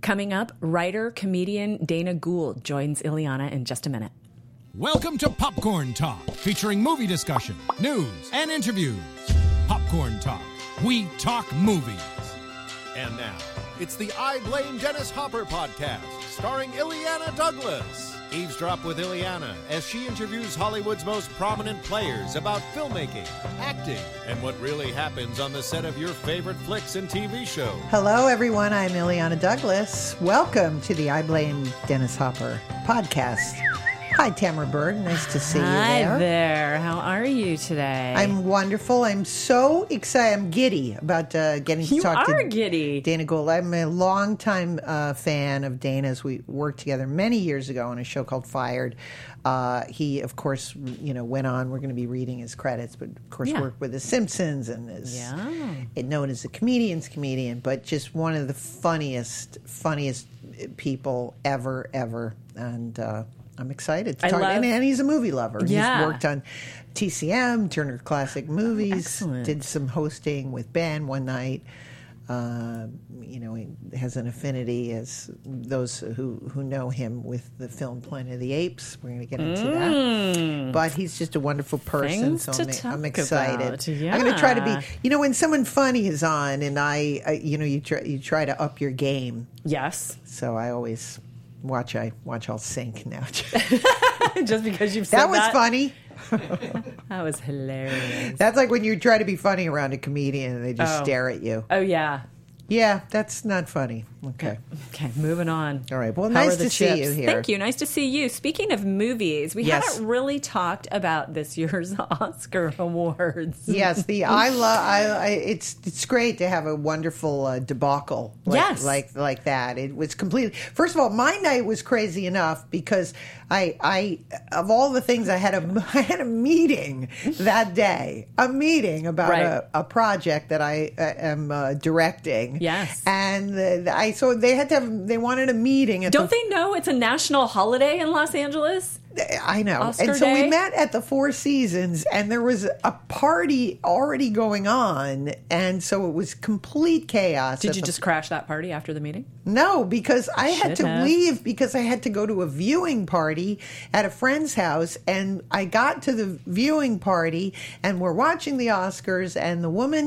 Coming up, writer-comedian Dana Gould joins Ileana in just a minute. Welcome to Popcorn Talk, featuring movie discussion, news, and interviews. Popcorn Talk. We talk movies. And now, it's the I Blame Dennis Hopper podcast, starring Ileana Douglas. Eavesdrop with Ileana as she interviews Hollywood's most prominent players about filmmaking, acting, and what really happens on the set of your favorite flicks and TV shows. Hello, everyone. I'm Ileana Douglas. Welcome to the I Blame Dennis Hopper podcast. Hi, Tamara Bird. Nice to see you there. Hi there. How are you today? I'm wonderful. I'm so excited. I'm giddy about getting to talk to giddy. Dana Gould. I'm a longtime fan of Dana's. We worked together many years ago on a show called Fired. He, of course, went on. We're going to be reading his credits, but of course worked with The Simpsons and is known as a comedian's comedian, but just one of the funniest people ever. And I'm excited to talk. And he's a movie lover. Yeah. He's worked on TCM, Turner Classic Movies. Excellent. Did some hosting with Ben one night. He has an affinity, as those who know him, with the film Planet of the Apes. We're going to get into that. But he's just a wonderful person, I'm excited. About. Yeah. I'm going to try to be, when someone funny is on, and you try to up your game. Yes. So I always watch I'll sink now. Just because you've said that was funny. That was hilarious. That's like when you try to be funny around a comedian and they just stare at you. Oh, yeah. Yeah, that's not funny. Okay, moving on. All right. Well, How nice are the to chips? see you here. Thank you. Nice to see you. Speaking of movies, we haven't really talked about this year's Oscar awards. Yes, it's great to have a wonderful debacle like that. It was completely. First of all, my night was crazy enough because I of all the things I had a meeting that day, a meeting about a project that I am directing. Yes, and so they wanted a meeting. Don't they know it's a national holiday in Los Angeles? I know. Oscar and so Day? we met at the Four Seasons, and there was a party already going on, and so it was complete chaos. Did you just crash that party after the meeting? No, because I had to leave because I had to go to a viewing party at a friend's house, and I got to the viewing party, and we're watching the Oscars, and the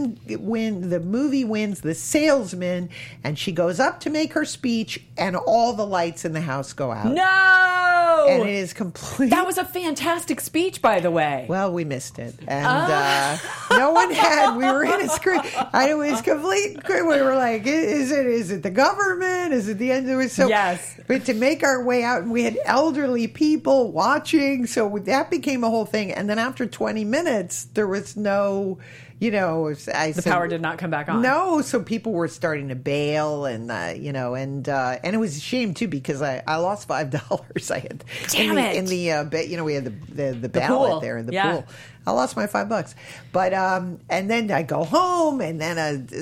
movie wins The Salesman, and she goes up to make her speech, and all the lights in the house go out. No! And it is complete. That was a fantastic speech, by the way. Well, we missed it. And no one had. We were in a screen. It was complete. We were like, is it the government? Is it the end of it? So, yes. But to make our way out, and we had elderly people watching. So that became a whole thing. And then after 20 minutes, there was no... the power did not come back on. No, so people were starting to bail, and and it was a shame too because I lost $5. I had in the we had the ballot pool. there in the pool. I lost my $5, but and then I go home, and then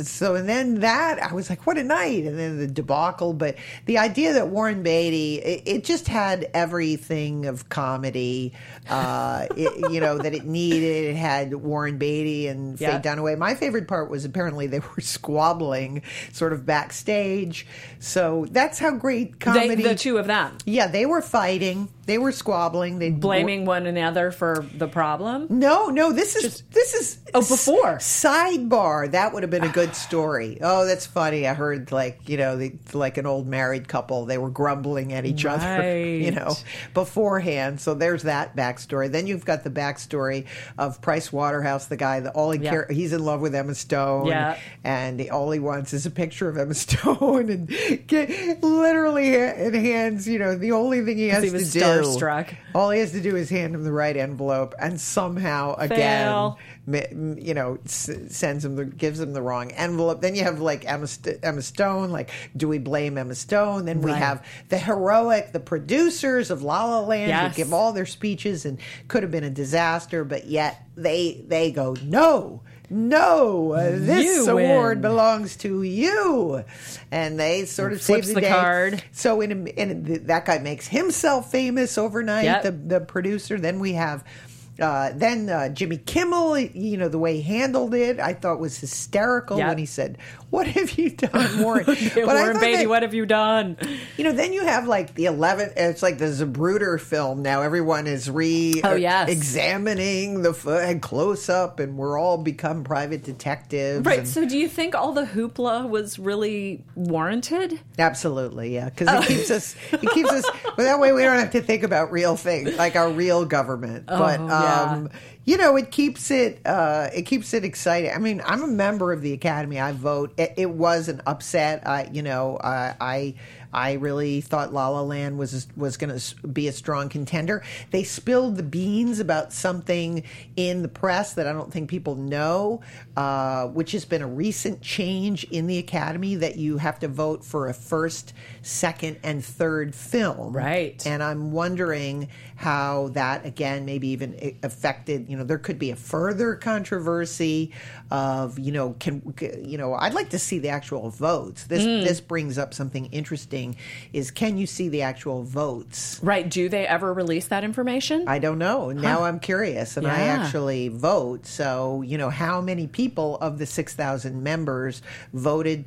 I was like, what a night, and then the debacle. But the idea that Warren Beatty, it just had everything of comedy, that it needed. It had Warren Beatty and Faye Dunaway. My favorite part was apparently they were squabbling sort of backstage. So that's how great comedy. The two of them. Yeah, they were fighting. They were squabbling. They blaming one another for the problem. No. This is before sidebar. That would have been a good story. Oh, that's funny. I heard like an old married couple. They were grumbling at each other, beforehand. So there's that backstory. Then you've got the backstory of Price Waterhouse, the guy that he's in love with Emma Stone, and all he wants is a picture of Emma Stone, and literally in hands. The only thing he has to do. Starstruck. All he has to do is hand him the right envelope, and somehow again, gives him the wrong envelope. Then you have like Emma Stone. Like, do we blame Emma Stone? Then we have the producers of La La Land who give all their speeches and could have been a disaster, but yet they go no, this award belongs to you, and they sort of flips save the day. Card. So that guy makes himself famous overnight. The producer. Then we have Then Jimmy Kimmel, the way he handled it, I thought was hysterical when he said, "What have you done, Warren?" Warren Beatty, what have you done? Then you have like the 11th. It's like the Zapruder film. Now everyone is examining the close up, and we're all become private detectives. Right. So, do you think all the hoopla was really warranted? Absolutely, yeah. Because it keeps us. Well, that way we don't have to think about real things like our real government. It keeps it exciting. I mean, I'm a member of the Academy. I vote. It was an upset. I really thought La La Land was going to be a strong contender. They spilled the beans about something in the press that I don't think people know, which has been a recent change in the Academy that you have to vote for a first, second, and third film. Right. And I'm wondering how that, again, maybe even affected, there could be a further controversy of, I'd like to see the actual votes. This brings up something interesting. Is can you see the actual votes? Right. Do they ever release that information? I don't know. Now I'm curious, and I actually vote. So, how many people of the 6,000 members voted,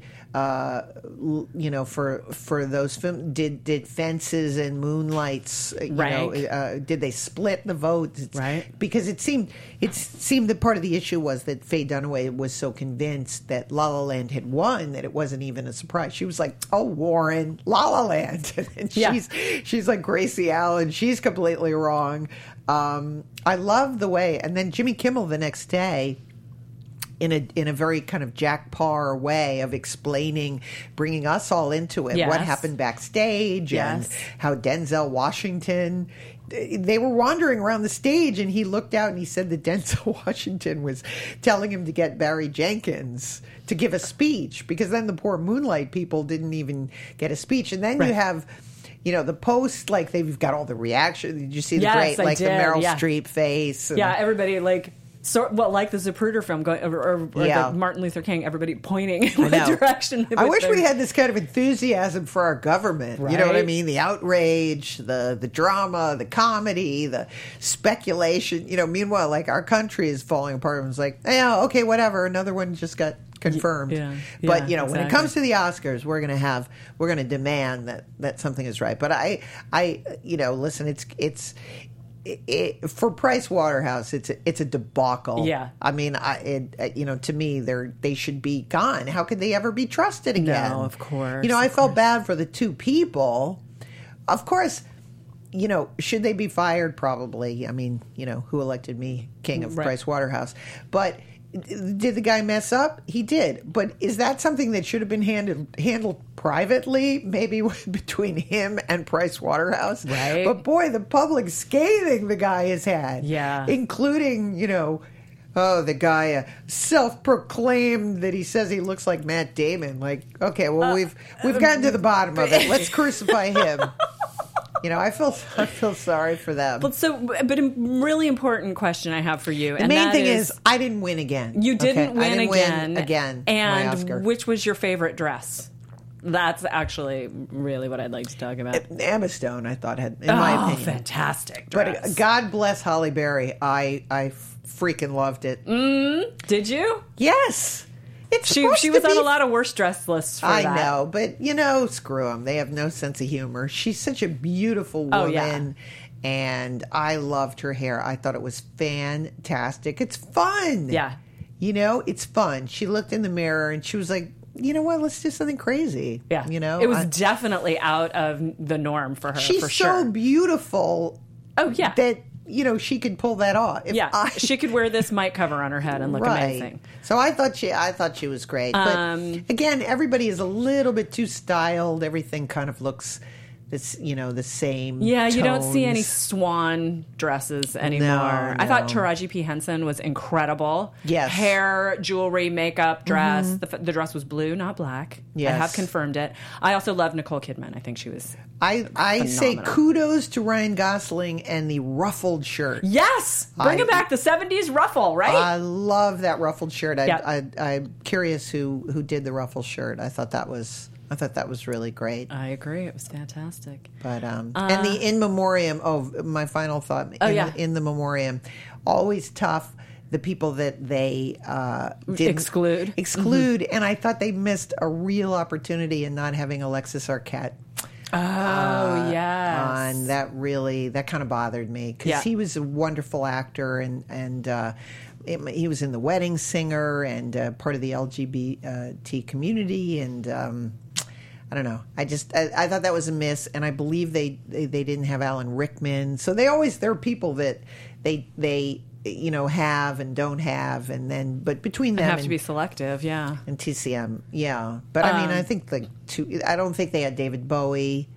for those films? Did Fences and Moonlights, did they split the votes? Right. Because it seemed that part of the issue was that Faye Dunaway was so convinced that La La Land had won that it wasn't even a surprise. She was like, "Oh, Warren, La La Land," and she's like Gracie Allen. She's completely wrong. I love the way, and then Jimmy Kimmel the next day, in a very kind of Jack Paar way of explaining, bringing us all into it, what happened backstage and how Denzel Washington. They were wandering around the stage, and he looked out and he said that Denzel Washington was telling him to get Barry Jenkins to give a speech, because then the poor Moonlight people didn't even get a speech. And then you have, the post, like they've got all the reaction. Did you see the great, like the Meryl Streep face? And, everybody like the Zapruder film going, or the Martin Luther King, everybody pointing in one direction. I wish we had this kind of enthusiasm for our government. Right? You know what I mean? The outrage, the drama, the comedy, the speculation. Meanwhile, like our country is falling apart. It was like, okay, whatever. Another one just got confirmed. But when it comes to the Oscars, we're going to demand that something is right. But I listen, it's for Price Waterhouse, it's a debacle. Yeah, I mean, to me, they should be gone. How could they ever be trusted again? No, of course. I felt bad for the two people. Of course, should they be fired? Probably. I mean, who elected me king of Price Waterhouse? But did the guy mess up? He did. But is that something that should have been handled privately, maybe between him and Price Waterhouse? Right. But boy, the public scathing the guy has had. Yeah. Including, the guy self-proclaimed that he says he looks like Matt Damon. Like, okay, well, we've gotten to the bottom of it. Let's crucify him. I feel sorry for them. But a really important question I have for you. The main thing is I didn't win again. You didn't win again. And my Oscar. Which was your favorite dress? That's actually really what I'd like to talk about. Emma Stone, I thought, had, in my opinion, fantastic dress. But God bless Halle Berry. I freaking loved it. Did you? Yes. She was on a lot of worst dress lists for that. I know, but screw them. They have no sense of humor. She's such a beautiful woman, and I loved her hair. I thought it was fantastic. It's fun. Yeah. It's fun. She looked in the mirror and she was like, you know what? Let's do something crazy. Yeah. It was definitely out of the norm for her. She's for sure. so beautiful. Oh, yeah. That she could pull that off. She could wear this mic cover on her head and look amazing. So I thought she was great. But again, everybody is a little bit too styled. Everything kind of looks the same. Yeah, tones. You don't see any swan dresses anymore. No. I thought Taraji P. Henson was incredible. Yes. Hair, jewelry, makeup, dress. Mm-hmm. The dress was blue, not black. Yes. I have confirmed it. I also love Nicole Kidman. I think she was I say kudos to Ryan Gosling and the ruffled shirt. Yes! Bring it back, the 70s ruffle, right? I love that ruffled shirt. I'm curious who did the ruffled shirt. I thought that was I thought that was really great. I agree. It was fantastic. But and the in memoriam. Oh, my final thought. In the memoriam, always tough. The people that they exclude, and I thought they missed a real opportunity in not having Alexis Arquette. Oh, yes. And that kind of bothered me because he was a wonderful actor and he was in The Wedding Singer and part of the LGBT community and I don't know. I thought that was a miss, and I believe they didn't have Alan Rickman. So there are people that they have and don't have, and then but between them have to be selective, and TCM, But I mean, I think I don't think they had David Bowie.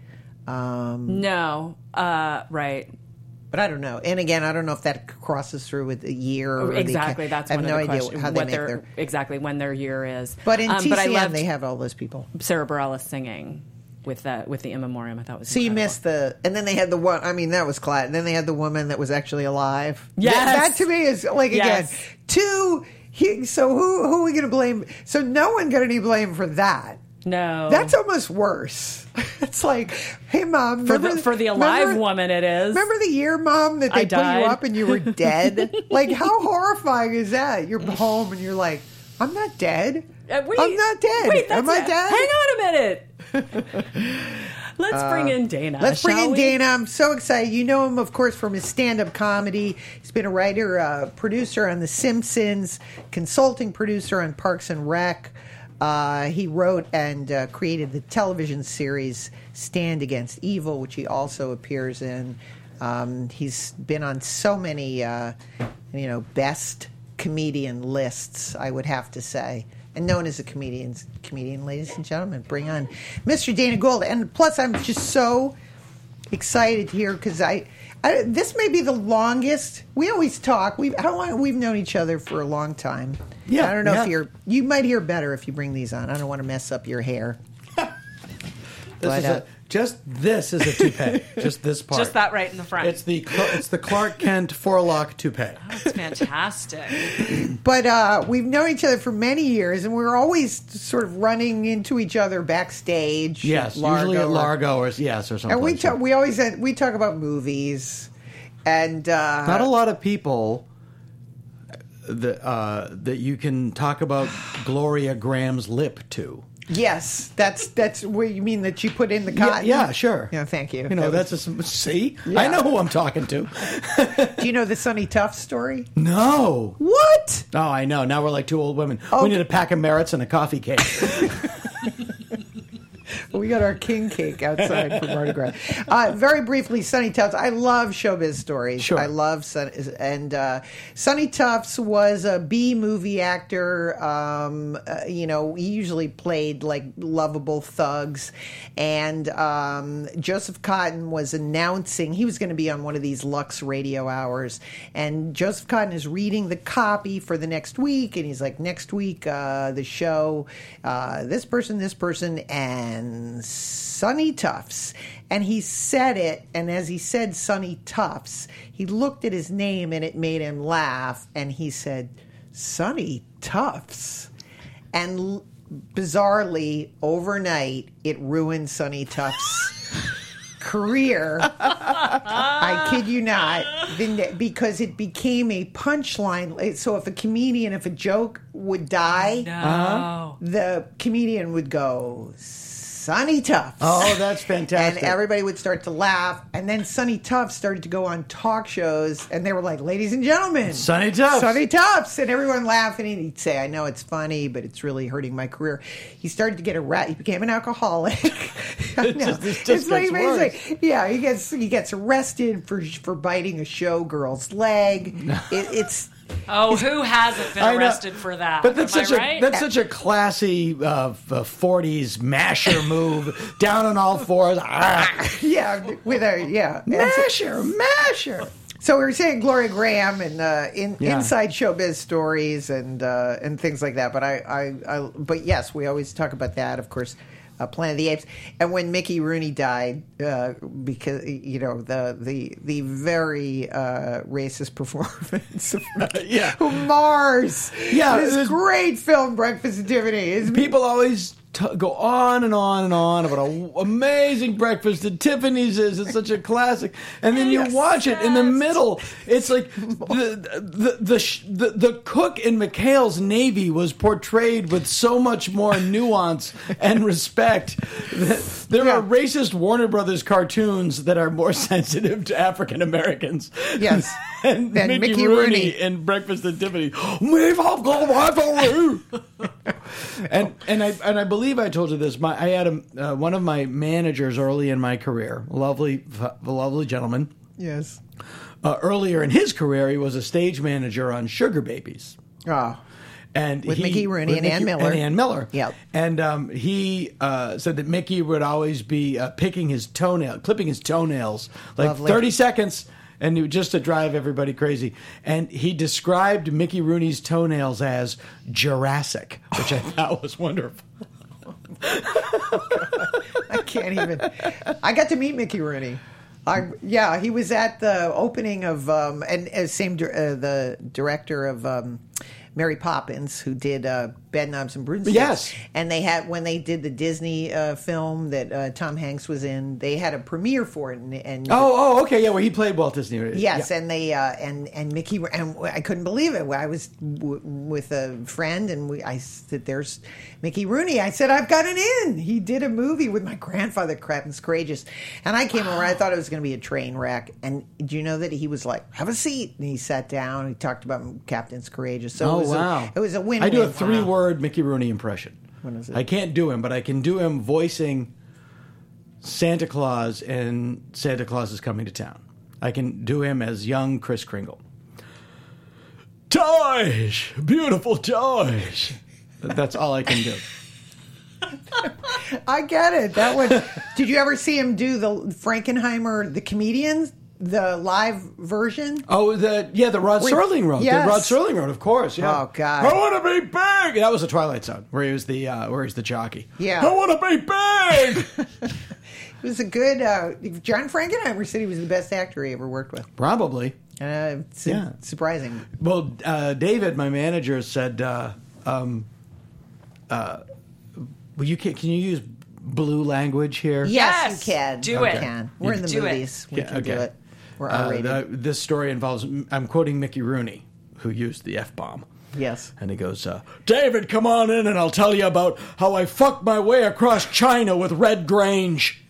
No, right. But I don't know. And again, I don't know if that crosses through with a year. Or exactly, that's one of the questions. I have no idea how they make exactly when their year is. But in TCM, they have all those people. Sarah Bareilles singing with the in memoriam. I thought was so incredible. You missed and then they had the one. I mean, that was class. And then they had the woman that was actually alive. Yes, that to me is like again two. So who are we going to blame? So no one got any blame for that. No, that's almost worse. It's like, hey, Mom, for the alive woman, it is. Remember the year, Mom, that they put you up and you were dead? Like, how horrifying is that? You're home and you're like, I'm not dead. I'm not dead. Wait, am I dead? Hang on a minute. Let's bring in Dana. Let's bring in Dana. I'm so excited. You know him, of course, from his stand-up comedy. He's been a writer, producer on The Simpsons, consulting producer on Parks and Rec. He wrote and created the television series Stand Against Evil, which he also appears in. He's been on so many, best comedian lists, I would have to say. And known as a comedian, ladies and gentlemen. Bring on Mr. Dana Gould. And plus, I'm just so excited here because this may be the longest. We always talk. How long? We've known each other for a long time. Yeah. I don't know if you might hear better if you bring these on. I don't want to mess up your hair. This is a toupee. Just this part. Just that right in the front. It's the Clark Kent four-lock toupee. Oh, it's fantastic. But we've known each other for many years, and we're always sort of running into each other backstage. Yes, usually at Largo or something. And we talk about movies, and not a lot of people that you can talk about Gloria Graham's lip to. Yes, that's what you mean that you put in the cotton. Yeah, sure. Yeah, thank you. See, yeah. I know who I'm talking to. Do you know the Sonny Tufts story? No. What? Oh, I know. Now we're like two old women. Oh. We need a pack of Merritts and a coffee cake. We got our king cake outside for Mardi Gras. Very briefly, Sonny Tufts. I love showbiz stories. Sure. I love Sonny Tufts was a B movie actor. He usually played like lovable thugs. And Joseph Cotton was announcing he was going to be on one of these Lux radio hours. And Joseph Cotton is reading the copy for the next week, and he's like, next week the show, this person, and Sonny Tufts. And he said it, and as he said Sonny Tufts, he looked at his name and it made him laugh, and he said, Sonny Tufts. And bizarrely, overnight, it ruined Sonny Tufts' career. I kid you not, because it became a punchline. So if a joke would die, the comedian would go, Sonny Tufts. Oh, that's fantastic. And everybody would start to laugh. And then Sonny Tufts started to go on talk shows, and they were like, ladies and gentlemen, Sonny Tufts. Sonny Tufts. And everyone laughed, and he'd say, I know it's funny, but it's really hurting my career. He started to get he became an alcoholic. He gets arrested for biting a showgirl's leg. Who hasn't been arrested for that? But that's such a classy 40s masher move, down on all fours. Yeah, masher. So we were saying Gloria Graham and inside showbiz stories and things like that. But yes, we always talk about that, of course. Planet of the Apes, and when Mickey Rooney died, because the very racist performance of Mars, this great film, Breakfast at Tiffany's. People always go on and on and on about how amazing Breakfast at Tiffany's is. It's such a classic. And then you watch it in the middle. It's like the cook in McHale's Navy was portrayed with so much more nuance and respect. There are racist Warner Brothers cartoons that are more sensitive to African Americans. Yes. And Mickey Rooney in Breakfast at Tiffany's. and I believe I told you this. I had one of my managers early in my career, a lovely gentleman. Yes. Earlier in his career, he was a stage manager on Sugar Babies. Oh. And with Mickey Rooney and Ann Miller. And Ann Miller. Yep. And he said that Mickey would always be clipping his toenails, like Lovely. 30 seconds. And just to drive everybody crazy. And he described Mickey Rooney's toenails as Jurassic, which I thought was wonderful. I can't even. I got to meet Mickey Rooney. He was at the opening of the director of Mary Poppins, who did Bedknobs and Broomsticks. Yes. And they had, when they did the Disney film that Tom Hanks was in, they had a premiere for it. Okay, yeah, where he played Walt Disney. Yes, yeah. and they and Mickey, and I couldn't believe it. I was with a friend, and I said, "There's Mickey Rooney." I said, "I've got an in." He did a movie with my grandfather, Captain Courageous, and I came over. I thought it was going to be a train wreck, and do you know that he was like, "Have a seat," and he sat down. And he talked about Captain Courageous. So it was a win-win. I do a 3-word Mickey Rooney impression. What is it? I can't do him, but I can do him voicing Santa Claus in Santa Claus is Coming to Town. I can do him as young Kris Kringle. Toys! Beautiful toys! That's all I can do. I get it. That one. Did you ever see him do the Frankenheimer, the comedian, the live version? Oh, the Rod Serling wrote. Yes. The Rod Serling wrote, of course. Yeah. Oh God. I want to be big. That was a Twilight Zone where he was the jockey. Yeah. I want to be big. It was a good. John Frankenheimer said he was the best actor he ever worked with. Probably. Surprising. Well, David, my manager, said, "Well, can you use blue language here?" Yes, you can. Do it. Can. We're in the movies. We can do it. We're R-rated. This story involves. I'm quoting Mickey Rooney, who used the F-bomb. Yes. And he goes, "David, come on in, and I'll tell you about how I fucked my way across China with Red Grange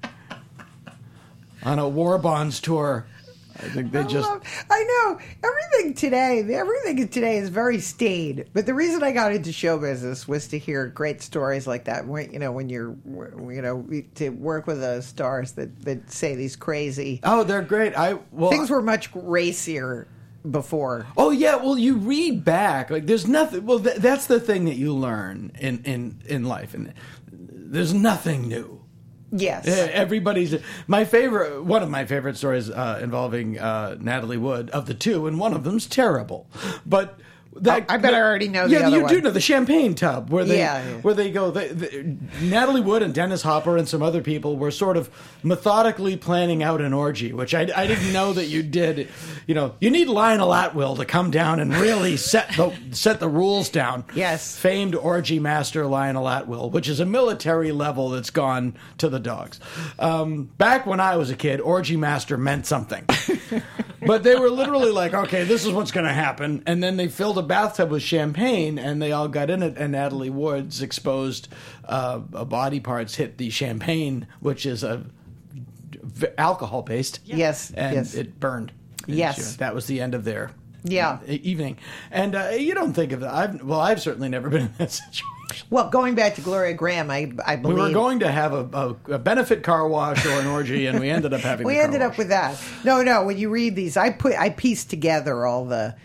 on a war bonds tour." I think they I know everything today is very staid. But the reason I got into show business was to hear great stories like that. When you're to work with the stars that say these crazy. Oh, they're great. Things were much racier before. Oh yeah, well you read back, like there's nothing. Well, that's the thing that you learn in life, and there's nothing new. Yes, everybody's one of my favorite stories involving Natalie Wood of the two, and one of them's terrible, but. I bet I already know the other one. Yeah, you do know the champagne tub where they go. Natalie Wood and Dennis Hopper and some other people were sort of methodically planning out an orgy, which I didn't know that you did. You need Lionel Atwill to come down and really set the rules down. Yes, famed orgy master Lionel Atwill, which is a military level that's gone to the dogs. Back when I was a kid, orgy master meant something. But they were literally like, okay, this is what's going to happen. And then they filled a bathtub with champagne, and they all got in it, and Natalie Wood's exposed body parts hit the champagne, which is alcohol-based. Yes. And it burned. Yes. That was the end of their evening. And you don't think of that. I've certainly never been in that situation. Well, going back to Gloria Graham, I believe we were going to have a benefit car wash or an orgy, and we ended up having. We ended up with that. No. When you read these, I pieced together all the,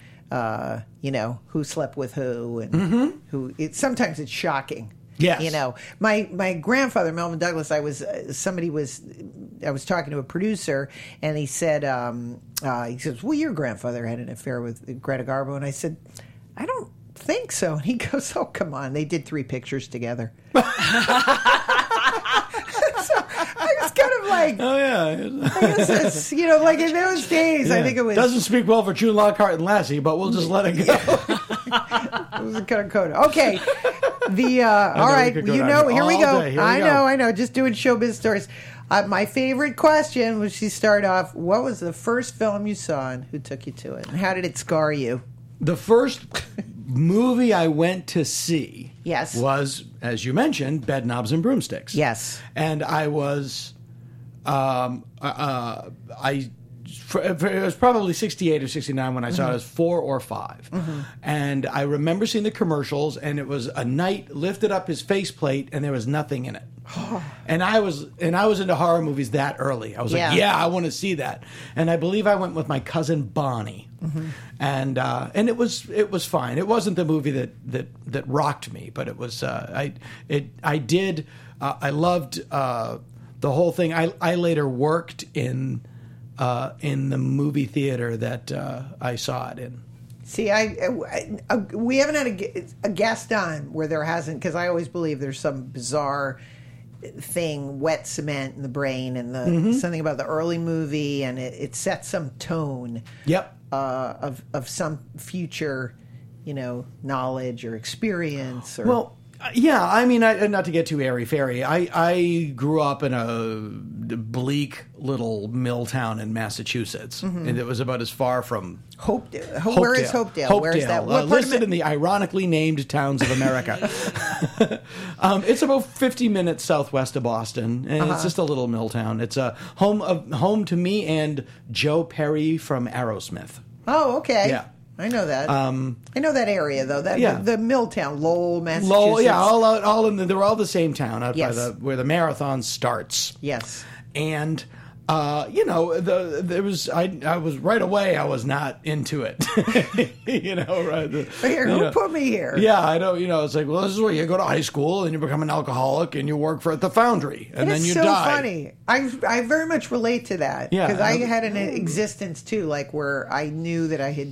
who slept with who and who. Sometimes it's shocking. Yes. My grandfather, Melvin Douglas, I was talking to a producer, and he said, he says, well, your grandfather had an affair with Greta Garbo, and I said, I don't think so. And he goes, oh, come on, they did 3 pictures together. So I was kind of like, Oh yeah, it's, you know, like in those days, I think it was doesn't speak well for June Lockhart and Lassie, but we'll just let it go. it was a coda. Okay, all right, we could go you down know, here here we all go. day. Here we I go. know, just doing showbiz stories. My favorite question was she started off, what was the first film you saw and who took you to it? And how did it scar you? The first movie I went to see Yes. was, as you mentioned, Bedknobs and Broomsticks. Yes. And I was, it was probably 68 or 69 when I saw it. I was 4 or 5. And I remember seeing the commercials, and it was a knight lifted up his faceplate, and there was nothing in it. And I was into horror movies that early. I was like, yeah, I want to see that. And I believe I went with my cousin Bonnie. And it was fine. It wasn't the movie that rocked me, but it was I loved the whole thing. I later worked in the movie theater that I saw it in. See, we haven't had a guest on where there hasn't, because I always believe there's some bizarre thing, wet cement in the brain, and something about the early movie, and it sets some tone. Yep. Of some future, knowledge or experience. Or, Well, yeah, I mean, not to get too airy-fairy, I grew up in a bleak little mill town in Massachusetts, and it was about as far from Hopedale. Where is Hopedale? Where is that? What part listed in the ironically named towns of America. It's about 50 minutes southwest of Boston, and it's just a little mill town. It's a home to me and Joe Perry from Aerosmith. Oh, okay. Yeah. I know that. I know that area though. The mill town, Lowell, Massachusetts. Lowell, yeah, all in they're all the same town out Yes. by where the marathon starts. Yes. And there was I was right away. I was not into it. Right? Who put me here? Yeah, I don't. It's like, well, this is where you go to high school and you become an alcoholic and you work at the foundry and then you so die. Funny. I very much relate to that. Yeah, because I had an existence too, like where I knew that I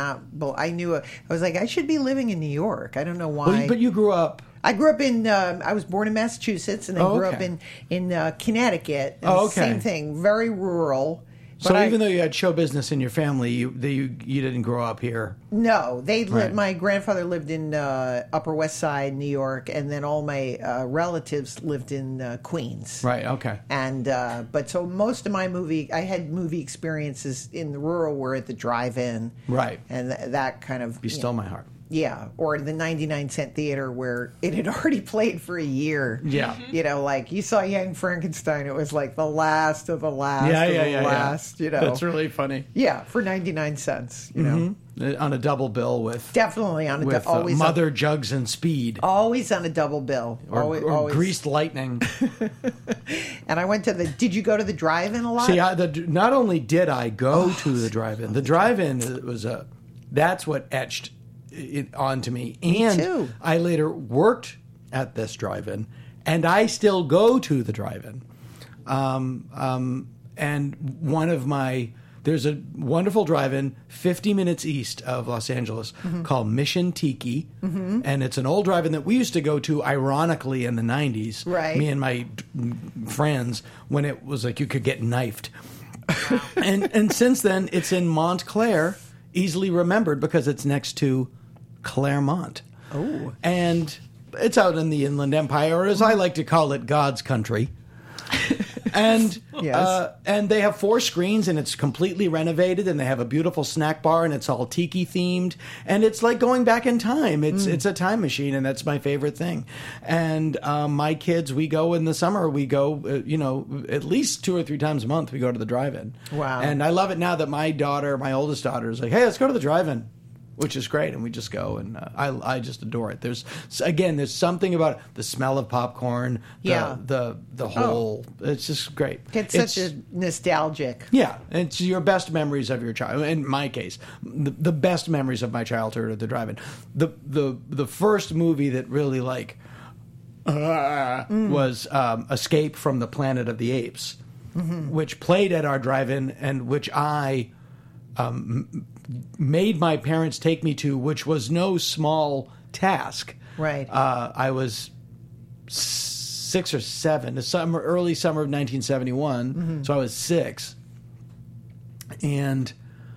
was like, I should be living in New York. I don't know why. Well, but you grew up. I grew up in. I was born in Massachusetts, and then grew up in Connecticut. And Same thing, very rural. So even though you had show business in your family, you didn't grow up here. No, my grandfather lived in Upper West Side, New York, and then all my relatives lived in Queens. Right. Okay. And but so most of my I had movie experiences in the rural were at the drive-in. Right. And that kind of Be still my heart. Yeah, or the 99-cent theater where it had already played for a year. Yeah. Like you saw Young Frankenstein, it was like the last of the last last, That's really funny. Yeah, for 99 cents, On a double bill with... Definitely on a always Mother Jugs and Speed. Always on a double bill. Or always. Greased Lightning. And I went to did you go to the drive-in a lot? See, not only did I go to the drive-in was that's what etched it onto me. And too. I later worked at this drive-in, and I still go to the drive-in. And there's a wonderful drive-in 50 minutes east of Los Angeles called Mission Tiki, and it's an old drive-in that we used to go to, ironically, in the 90s. Right. Me and my friends, when it was like you could get knifed. and since then, it's in Montclair, easily remembered because it's next to Claremont. Oh. And it's out in the Inland Empire, or as I like to call it, God's country. And Yes. And they have 4 screens, and it's completely renovated, and they have a beautiful snack bar, and it's all tiki themed, and it's like going back in time. It's a time machine, and that's my favorite thing. And my kids, we go in the summer. We go, at least 2 or 3 times a month. We go to the drive-in. Wow. And I love it now that my oldest daughter, is like, "Hey, let's go to the drive-in." Which is great, and we just go, and I just adore it. There's something about the smell of popcorn, the whole. It's just great. It's such a nostalgic. Yeah, it's your best memories of your childhood. In my case, the best memories of my childhood at the drive-in. The first movie that really was Escape from the Planet of the Apes, which played at our drive-in, and which I made my parents take me to, which was no small task. Right. I was 6 or 7, early summer of 1971. So I was 6. And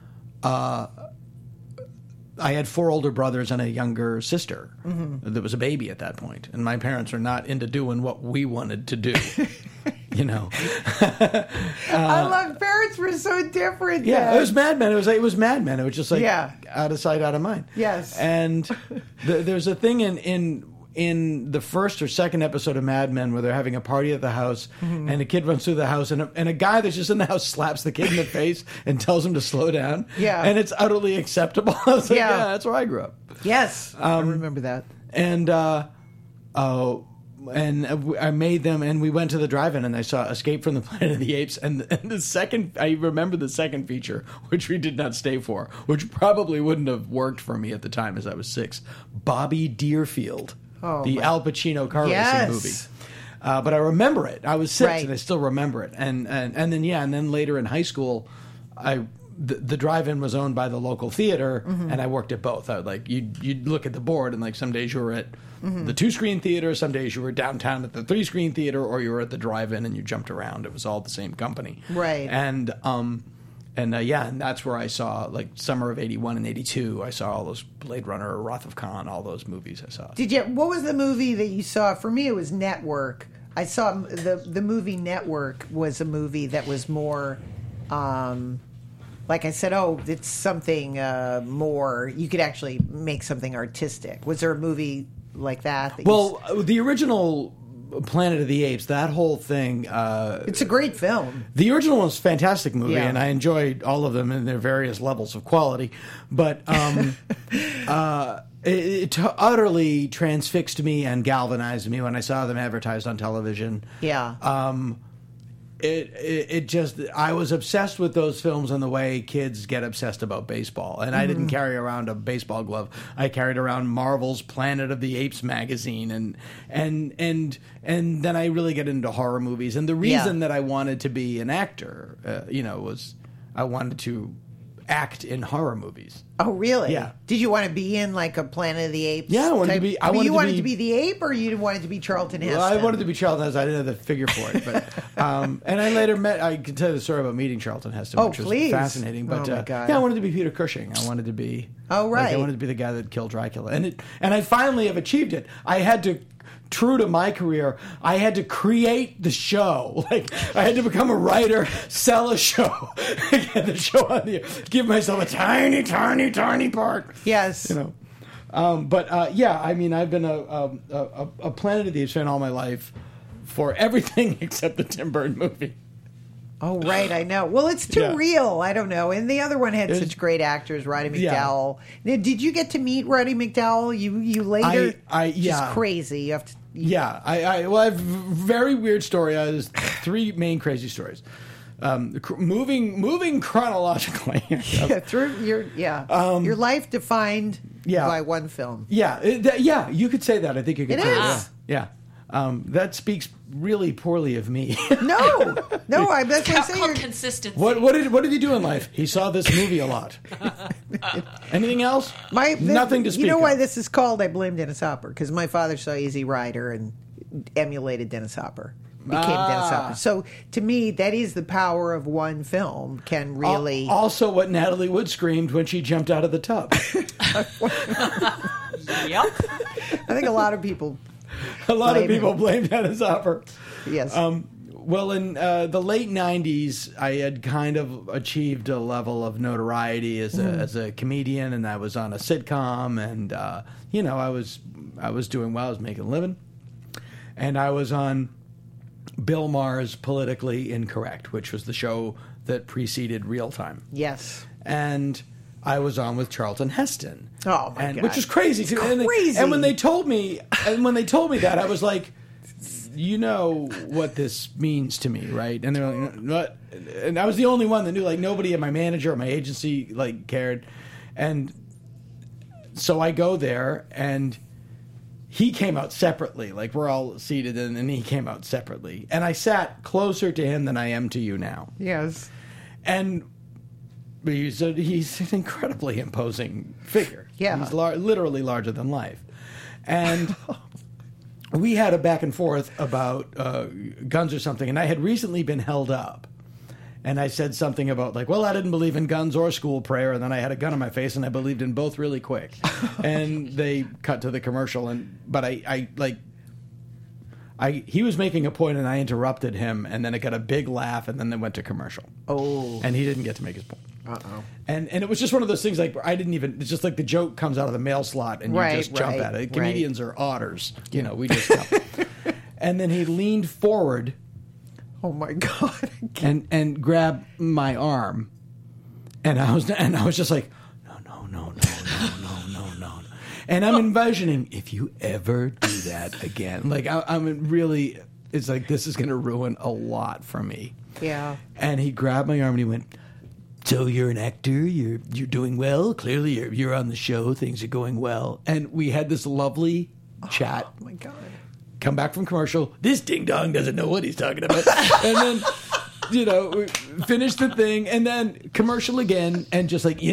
I had 4 older brothers and a younger sister that was a baby at that point. And my parents were not into doing what we wanted to do. You know, I love parents were so different. Yeah, then. it was Mad Men. It was Mad Men. It was just like out of sight, out of mind. Yes. And there's a thing in the first or second episode of Mad Men where they're having a party at the house, and a kid runs through the house, and a guy that's just in the house slaps the kid in the face and tells him to slow down. Yeah. And it's utterly acceptable. I was like, yeah, that's where I grew up. Yes, I remember that. And I made them, and we went to the drive-in, and I saw Escape from the Planet of the Apes, and the second, I remember the second feature, which we did not stay for, which probably wouldn't have worked for me at the time as I was 6, Bobby Deerfield, the Al Pacino car racing movie. But I remember it. I was 6, and I still remember it. And then later in high school, the drive-in was owned by the local theater, and I worked at both. You'd look at the board, and like some days you were at the 2-screen theater, some days you were downtown at the 3-screen theater, or you were at the drive-in and you jumped around. It was all the same company, right? And that's where I saw, like, summer of '81 and '82. I saw all those Blade Runner, Wrath of Khan, all those movies I saw. Did you? What was the movie that you saw? For me, it was Network. I saw the movie Network was a movie that was more. Like I said, it's something more. You could actually make something artistic. Was there a movie like that? The original Planet of the Apes, that whole thing. It's a great film. The original was a fantastic movie, and I enjoyed all of them in their various levels of quality. But it utterly transfixed me and galvanized me when I saw them advertised on television. Yeah. It just, I was obsessed with those films and the way kids get obsessed about baseball. And I didn't carry around a baseball glove. I carried around Marvel's Planet of the Apes magazine, and then I really get into horror movies. And the reason that I wanted to be an actor, was I wanted to act in horror movies. Oh, really? Yeah. Did you want to be in like a Planet of the Apes? Yeah, I wanted to be. You wanted to be the ape, or you wanted to be Charlton Heston? Well, I wanted to be Charlton Heston. I didn't have the figure for it, but and I later met. I can tell you the story about meeting Charlton Heston, which was fascinating. But my God. I wanted to be Peter Cushing. I wanted to be. Oh, right. I wanted to be the guy that killed Dracula, and I finally have achieved it. I had to. True to my career, I had to create the show. Like, I had to become a writer, sell a show, get the show on the air, give myself a tiny, tiny, tiny part. Yes. I mean, I've been a Planet of the Apes fan all my life for everything except the Tim Burton movie. Oh, right, I know. Well, it's too real. I don't know. And the other one had such great actors, Roddy McDowall. Yeah. Did you get to meet Roddy McDowall? You later? Just crazy. You have to. I have a very weird story. There's 3 main crazy stories. Moving chronologically. Through your life defined by one film. Yeah, you could say that. I think you could say that. Yeah. That speaks really poorly of me. No, that's what I'm saying. Consistency. What did he do in life? He saw this movie a lot. Anything else? Nothing to speak of. You know why this is called I Blame Dennis Hopper? Because my father saw Easy Rider and emulated Dennis Hopper. Became Dennis Hopper. So to me, that is the power of one film. Can really also what Natalie Wood screamed when she jumped out of the tub. Yep. I think a lot of people. Blame Dennis Hopper. Yes. Well, in the late '90s, I had kind of achieved a level of notoriety as a comedian, and I was on a sitcom, and I was doing well. I was making a living, and I was on Bill Maher's Politically Incorrect, which was the show that preceded Real Time. Yes. And I was on with Charlton Heston. Oh my God. Which was crazy too. And when they told me that, I was like, you know what this means to me, right? And they're like, what? And I was the only one that knew. Like, nobody at my manager or my agency like cared. And so I go there, and he came out separately. Like, we're all seated, and he came out separately. And I sat closer to him than I am to you now. Yes. And he's an incredibly imposing figure. Yeah. He's literally larger than life. And we had a back and forth about guns or something, and I had recently been held up. And I said something about like, well, I didn't believe in guns or school prayer, and then I had a gun in my face, and I believed in both really quick. And they cut to the commercial, but he was making a point, and I interrupted him, and then it got a big laugh, and then they went to commercial. Oh, and he didn't get to make his point. Uh-oh. And it was just one of those things. Like I didn't even. It's just like the joke comes out of the mail slot, and you just jump at it. Comedians are otters, we just jump. And then he leaned forward. Oh my God! And grabbed my arm, and I was just like, no. And I'm envisioning if you ever do that again, like I'm really, it's like this is going to ruin a lot for me. Yeah. And he grabbed my arm and he went, "So you're an actor? You're doing well. Clearly you're on the show. Things are going well." And we had this lovely chat. Oh my God. Come back from commercial. This ding dong doesn't know what he's talking about. And then, we finish the thing, and then commercial again, and just like,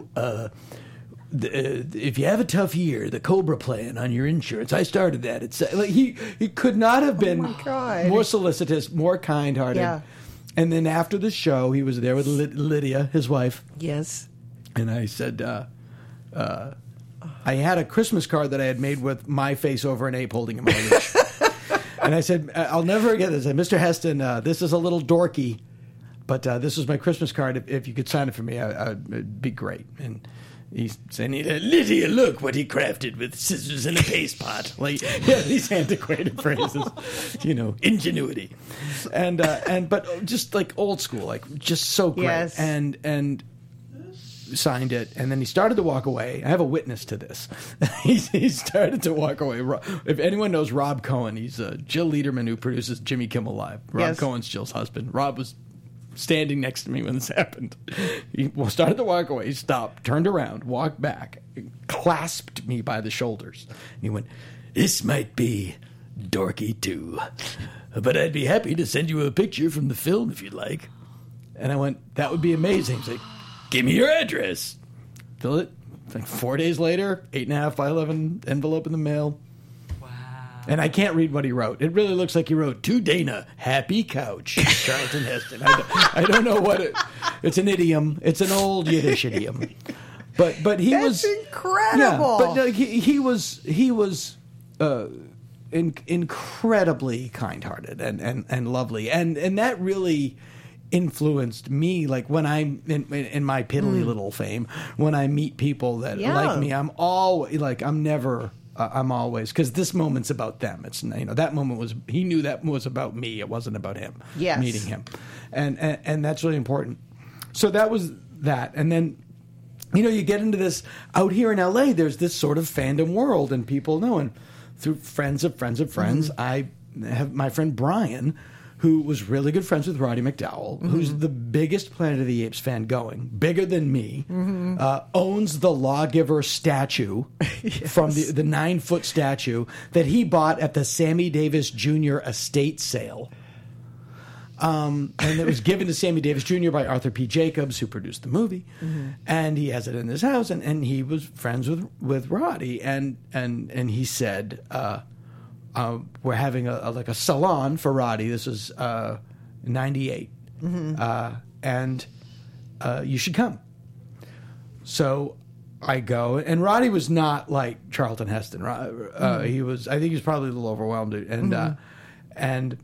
if you have a tough year, the Cobra plan on your insurance. I started that. It's like he could not have been more solicitous, more kind-hearted. Yeah. And then after the show, he was there with Lydia, his wife. Yes. And I said, I had a Christmas card that I had made with my face over an ape holding in my leash. And I said, I'll never forget this. I said, Mr. Heston, this is a little dorky, but this was my Christmas card. If you could sign it for me, it'd be great. And he's saying, Lydia, look what he crafted with scissors and a paste pot. Like, yeah, these antiquated phrases, ingenuity. But just like old school, like just so great. Yes. And signed it, and then he started to walk away. I have a witness to this. he started to walk away. If anyone knows Rob Cohen, he's Jill Lederman, who produces Jimmy Kimmel Live. Rob Cohen's Jill's husband. Rob was standing next to me when this happened. He started to walk away. He stopped, turned around, walked back, clasped me by the shoulders. And he went, "This might be dorky too, but I'd be happy to send you a picture from the film if you'd like." And I went, "That would be amazing." He's like, "Give me your address." Fill it. Like 4 days later, 8.5 by 11 envelope in the mail. Wow. And I can't read what he wrote. It really looks like he wrote, "To Dana, happy couch, Charlton Heston." I don't know what it's an idiom. It's an old Yiddish idiom. But he was incredible. Yeah, but he was incredibly kind-hearted and lovely. And that really influenced me, like when I'm in my piddly little fame, when I meet people that like me, I'm always like, I'm always, because this moment's about them. It's, that moment was, he knew that was about me. It wasn't about him. Yes. Meeting him. And that's really important. So that was that. And then, you get into this out here in LA, there's this sort of fandom world, and people know, and through friends of friends of friends, I have my friend Brian, who was really good friends with Roddy McDowall, who's the biggest Planet of the Apes fan going, bigger than me, owns the Lawgiver statue from the 9-foot statue that he bought at the Sammy Davis Jr. estate sale. And it was given to Sammy Davis Jr. by Arthur P. Jacobs, who produced the movie. And he has it in his house, and he was friends with Roddy. And he said, we're having a salon for Roddy. This is 98. And you should come. So I go, and Roddy was not like Charlton Heston. I think he was probably a little overwhelmed. And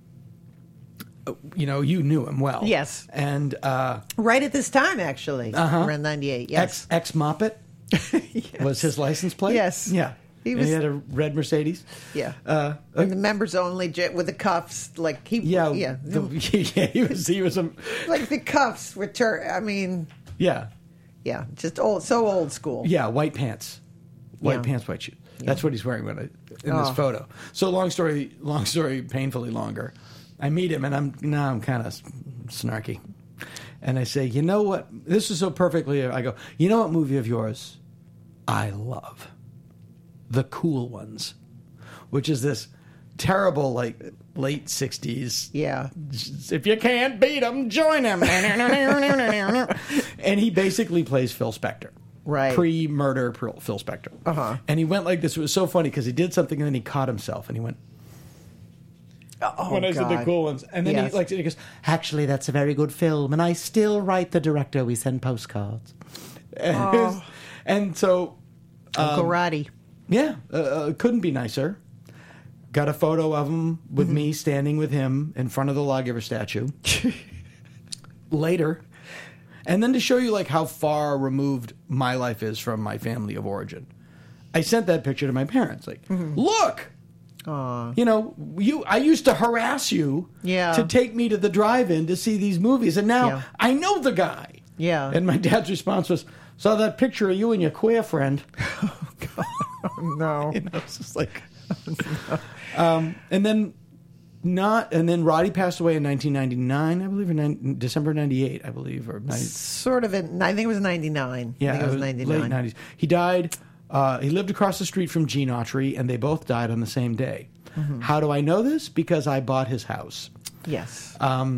you knew him well. Yes. And right at this time, actually, around 98. Yes. Ex Moppet was his license plate. Yes. Yeah. He had a red Mercedes. Yeah. And the members only with the cuffs, like he. Yeah. He was like the cuffs were. Yeah. Yeah. Just old school. Yeah. White pants, white shoes. That's what he's wearing in this photo. So long story, painfully longer. I meet him, and I'm kind of snarky, and I say, "You know what? This is so perfectly." I go, "You know what movie of yours I love? The Cool Ones," which is this terrible, like, late 60s. Yeah. If you can't beat them, join them. And he basically plays Phil Spector. Right. Pre-murder Phil Spector. And he went like this. It was so funny because he did something and then he caught himself and he went. When I said the cool ones, and then he goes, "Actually, that's a very good film, and I still write the director. We send postcards." And so, Uncle Roddy. Yeah, couldn't be nicer. Got a photo of him with me standing with him in front of the lawgiver statue. Later, and then to show you like how far removed my life is from my family of origin, I sent that picture to my parents. Like, look. You know, I used to harass you to take me to the drive-in to see these movies, and now I know the guy. Yeah. And my dad's response was, "Saw that picture of you and your queer friend." Oh, God. No. You know, it's just like, and then Roddy passed away in 1999, I believe, or December 98, I believe, or 90. Sort of. I think it was 99. Yeah, I think it was 99. Late 90s. He died. He lived across the street from Gene Autry, and they both died on the same day. How do I know this? Because I bought his house. Yes.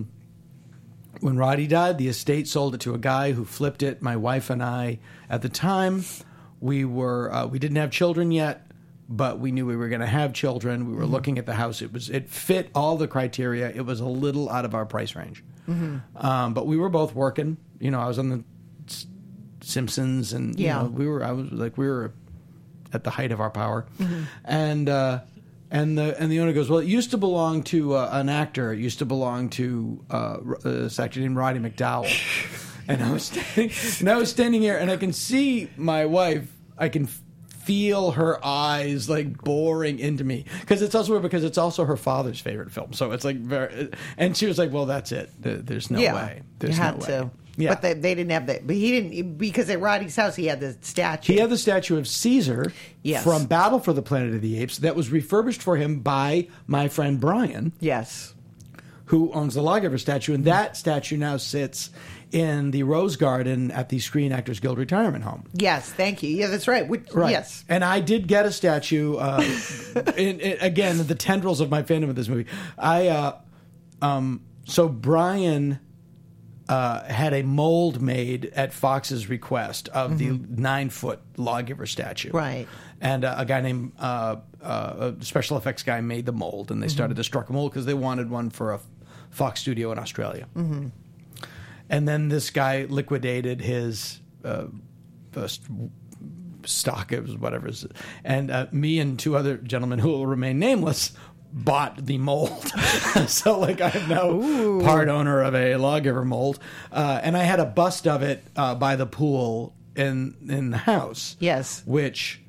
When Roddy died, the estate sold it to a guy who flipped it. My wife and I, at the time, we didn't have children yet, but we knew we were going to have children. We were looking at the house. It fit all the criteria. It was a little out of our price range, but we were both working. You know, I was on the Simpsons, and you know, we were at the height of our power, and the owner goes, "Well, it used to belong to an actor. It used to belong to this actor named Roddy McDowall." And I was standing here, and I can see my wife. I can feel her eyes like boring into me because it's also her father's favorite film. So it's like and she was like, "Well, that's it. There's no way. There's you had no way." to. Yeah. But they didn't have that. But he didn't, because at Roddy's house, he had the statue. He had the statue of Caesar from Battle for the Planet of the Apes that was refurbished for him by my friend Brian. Yes. Who owns the lawgiver statue. And that statue now sits in the Rose Garden at the Screen Actors Guild retirement home. Yes, thank you. Yeah, that's right. Right. Yes. And I did get a statue, again, the tendrils of my fandom of this movie. So Brian... had a mold made at Fox's request of the 9-foot lawgiver statue. Right. And a guy named, a special effects guy made the mold, and they started to struck a mold because they wanted one for a Fox studio in Australia. And then this guy liquidated his stock, it was whatever. And me and two other gentlemen who will remain nameless bought the mold. So like I'm now part owner of a lawgiver mold, and I had a bust of it by the pool in the house. Yes, which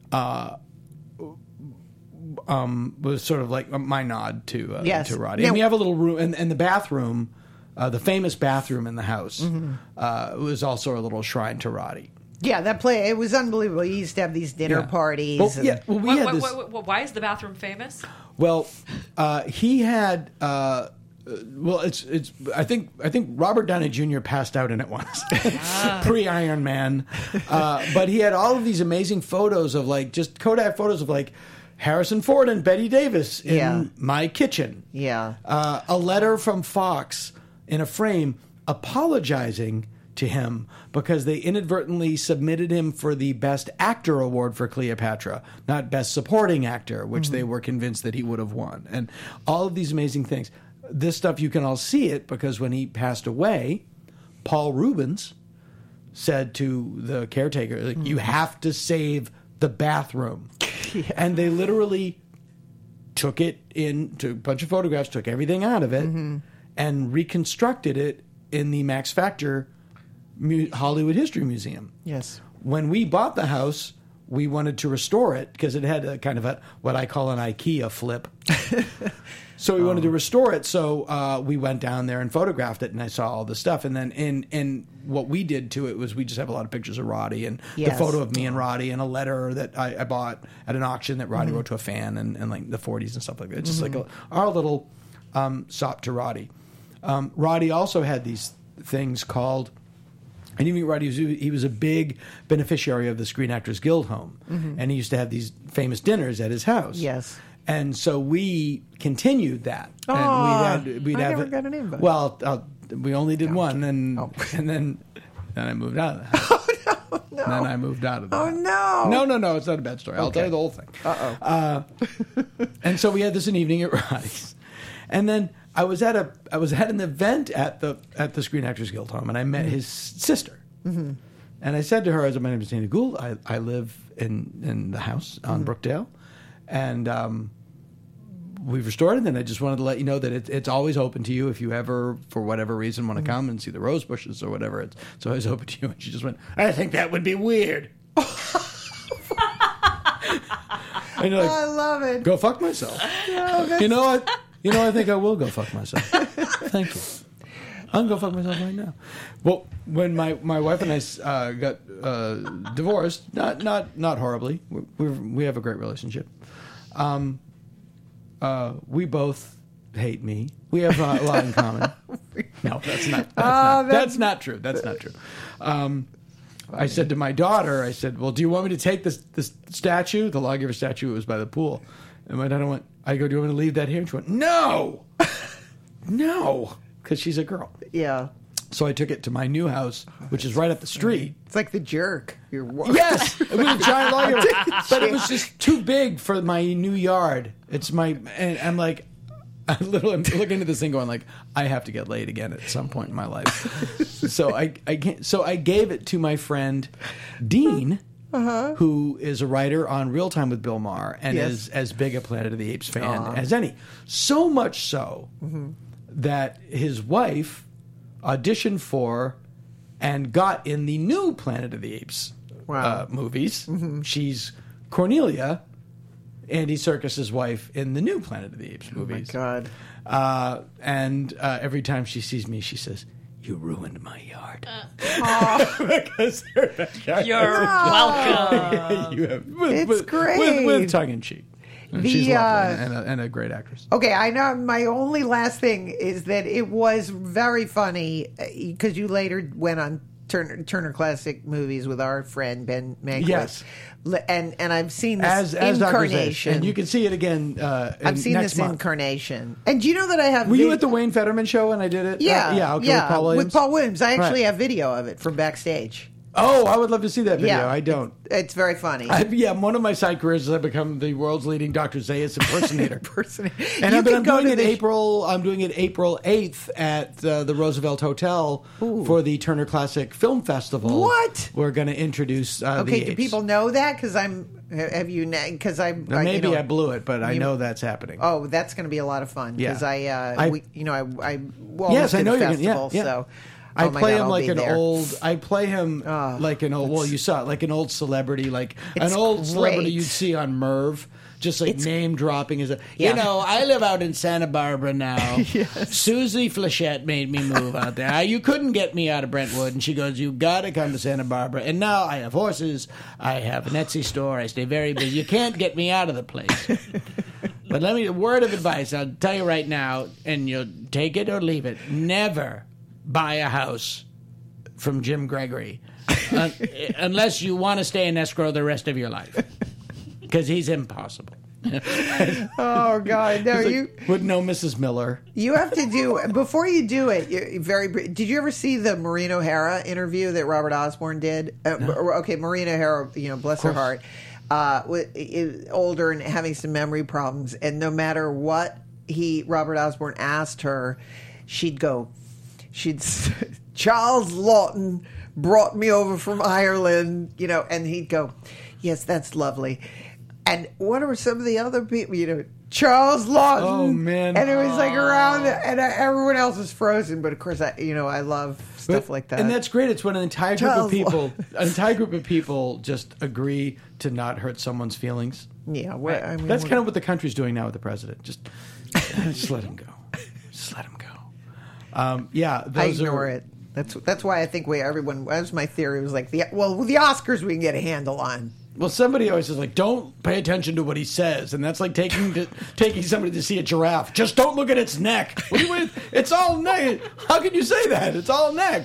was sort of like my nod to Roddy. And we have a little room, and the bathroom, the famous bathroom in the house, was also a little shrine to Roddy. Yeah, it was unbelievable. He used to have these dinner parties. Why is the bathroom famous? Well, he had. It's. I think Robert Downey Jr. passed out in it once, pre-Iron Man. But he had all of these amazing photos of like just Kodak photos of like Harrison Ford and Bette Davis in my kitchen. Yeah. A letter from Fox in a frame apologizing to him because they inadvertently submitted him for the Best Actor award for Cleopatra, not Best Supporting Actor, which they were convinced that he would have won. And all of these amazing things. This stuff, you can all see it because when he passed away, Paul Rubens said to the caretaker, like, you have to save the bathroom. And they literally took it into a bunch of photographs, took everything out of it, and reconstructed it in the Max Factor Hollywood History Museum. Yes. When we bought the house, we wanted to restore it because it had a kind of what I call an IKEA flip. So we wanted to restore it. So we went down there and photographed it, and I saw all the stuff. And then in what we did to it was we just have a lot of pictures of Roddy and the photo of me and Roddy and a letter that I bought at an auction that Roddy wrote to a fan in like the 40s and stuff like that. It's just like our little sop to Roddy. Roddy also had these things called... And even Roddy, he was a big beneficiary of the Screen Actors Guild home. And he used to have these famous dinners at his house. Yes. And so we continued that. And we'd never got an invite. Well, we only did one, and then I moved out of the house. Oh, no. And then I moved out of that. Oh, no. No, it's not a bad story. I'll tell you the whole thing. And so we had this an evening at Rise. And then I was at an event at the Screen Actors Guild home, and I met his sister. Mm-hmm. And I said to her, "My name is Dana Gould. I live in the house on Brookdale, and we've restored it. And I just wanted to let you know that it's always open to you if you ever, for whatever reason, want to come and see the rose bushes or whatever. It's always open to you." And she just went, "I think that would be weird." And you're like, I love it. Go fuck myself. No, You know what? I think I will go fuck myself. Thank you. I'm going to go fuck myself right now. Well, when my wife and I got divorced, not horribly. We have a great relationship. We both hate me. We have a lot in common. No, that's not true. That's not true. I said to my daughter, "Well, do you want me to take this statue, the lawgiver statue? It was by the pool." And my daughter went, "Do you want me to leave that here?" And she went, "No, no," because she's a girl. Yeah. So I took it to my new house, which is right up the street. It's like The Jerk. Yes, it was a giant lawgiver, but it was just too big for my new yard. And I'm like, I'm looking at this thing going like, I have to get laid again at some point in my life. So I gave it to my friend Dean, who is a writer on Real Time with Bill Maher and is as big a Planet of the Apes fan as any. So much so that his wife auditioned for and got in the new Planet of the Apes movies. Mm-hmm. She's Cornelia, Andy Serkis's wife, in the new Planet of the Apes movies. Oh, my God. And every time she sees me, she says, "You ruined my yard." Because you're welcome. It's great. With tongue in cheek. And she's lovely and a great actress. Okay, I know my only last thing is that it was very funny because you later went on Turner Classic Movies with our friend Ben Mankiewicz. Yes. And I've seen this incarnation. And you can see it again I've seen next this month. Incarnation. And do you know that I have... Were you at the Wayne Fetterman show when I did it? Yeah. With Paul Williams? With Paul Williams. I actually have video of it from backstage. Oh, I would love to see that video. Yeah, I don't. It's very funny. One of my side careers is I've become the world's leading Dr. Zayas impersonator. And I'm doing it April 8th at the Roosevelt Hotel for the Turner Classic Film Festival. What? We're going to introduce the apes. Do people know that? Because I blew it, but I know that's happening. Oh, that's going to be a lot of fun. Because I know you're festival, so... I play him like an old. I play him like an old. Well, you saw it like an old celebrity, like an old celebrity you'd see on Merv, just like name dropping. I live out in Santa Barbara now. Yes. Susie Flechette made me move out there. You couldn't get me out of Brentwood, and she goes, "You got to come to Santa Barbara." And now I have horses. I have an Etsy store. I stay very busy. You can't get me out of the place. But a word of advice. I'll tell you right now, and you'll take it or leave it. Never buy a house from Jim Gregory unless you want to stay in escrow the rest of your life, because he's impossible. Oh God, no! You would know Mrs. Miller. You have to do before you do it. Did you ever see the Maureen O'Hara interview that Robert Osborne did? No. Okay, Maureen O'Hara, bless her heart, is older and having some memory problems, and no matter what Robert Osborne asked her, she'd go. Charles Lawton brought me over from Ireland, and he'd go, "Yes, that's lovely." And what are some of the other people, Charles Lawton? Oh, man. And it was like around, and everyone else was frozen. But of course, I love stuff like that. And that's great. It's when an entire group of people just agree to not hurt someone's feelings. Yeah. That's kind of what the country's doing now with the president. Just let him go. Just let him go. I ignore it. That's why I think everyone. That was my theory. Was like the Oscars we can get a handle on. Well, somebody always says like, don't pay attention to what he says, and that's like taking somebody to see a giraffe. Just don't look at its neck. It's all neck. How can you say that? It's all neck.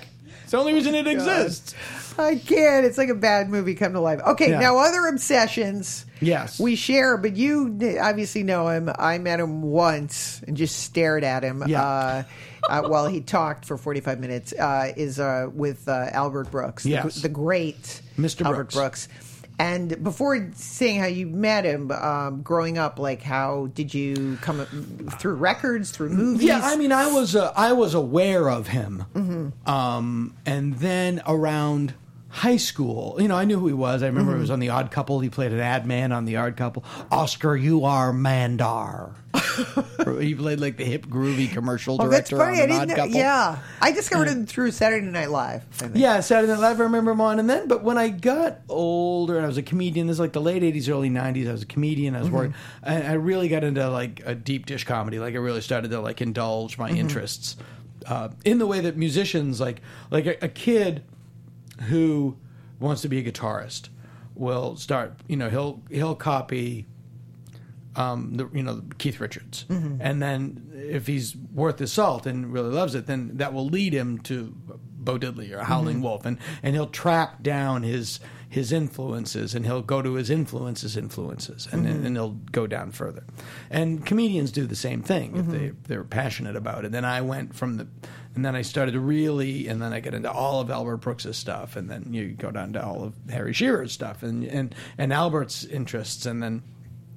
It's the only reason it exists. I can't. It's like a bad movie come to life. Okay, Yeah. now other obsessions. Yes. We share, but you obviously know him. I met him once and just stared at him while he talked for 45 minutes. Is with Albert Brooks, Yes. the great Mr. Albert Brooks. And before saying how you met him growing up, like how did you come through records, through movies? Yeah, I mean, I was aware of him, and then around high school, I knew who he was. I remember it was on The Odd Couple. He played an ad man on The Odd Couple. Oscar, you are Mandar. He played like the hip, groovy commercial director that's funny. on An Odd Couple. Yeah, I discovered him through Saturday Night Live. I think. Yeah, Saturday Night Live, I remember him on. But when I got older and I was a comedian, this is like the late 80s, early 90s, I was a comedian, I was working, I really got into like a deep dish comedy. Like I really started to like indulge my interests in the way that musicians, like a kid who wants to be a guitarist will start, he'll copy Keith Richards. And then if he's worth his salt and really loves it, then that will lead him to Bo Diddley or Howling Wolf, and he'll track down his influences, and he'll go to his influences, and then he'll go down further. And comedians do the same thing if they're passionate about it. Then I went and then I started to really, and then I get into all of Albert Brooks' stuff, and then you go down to all of Harry Shearer's stuff, and Albert's interests, and then.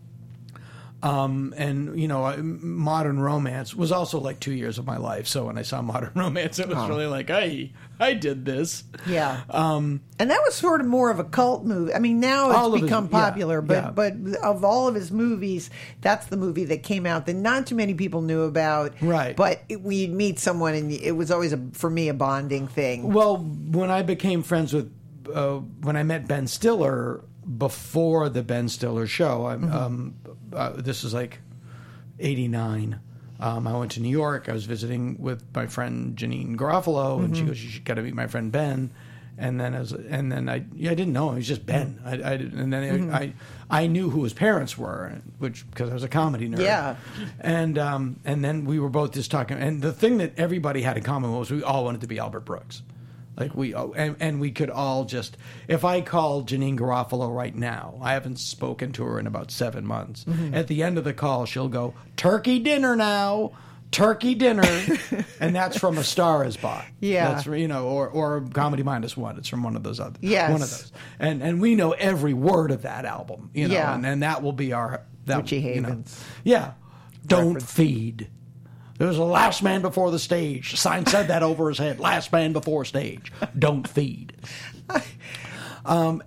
Modern Romance was also like 2 years of my life. So when I saw Modern Romance, it was really like, I did this. Yeah. And that was sort of more of a cult movie. I mean, now it's become popular, but of all of his movies, that's the movie that came out that not too many people knew about. Right. But we'd meet someone, and it was always, for me, a bonding thing. Well, when I became friends with, when I met Ben Stiller before the Ben Stiller show, this is like 89. I went to New York. I was visiting with my friend Janine Garofalo, and she goes, "You should got to meet my friend Ben." And then I didn't know him. He was just Ben. I knew who his parents were, because I was a comedy nerd. Yeah. And then we were both just talking. And the thing that everybody had in common was we all wanted to be Albert Brooks. Like we could all just, if I called Janine Garofalo right now, I haven't spoken to her in about 7 months. At the end of the call, she'll go, "Turkey dinner now, turkey dinner," and that's from A Star Is Born. Yeah, that's or Comedy -1. It's from one of those other. Yes, one of those. And we know every word of that album. Yeah, and that will be our Richie Havens. Yeah, don't feed. There's a last man before the stage. The sign said that over his head. Last man before stage. Don't feed. And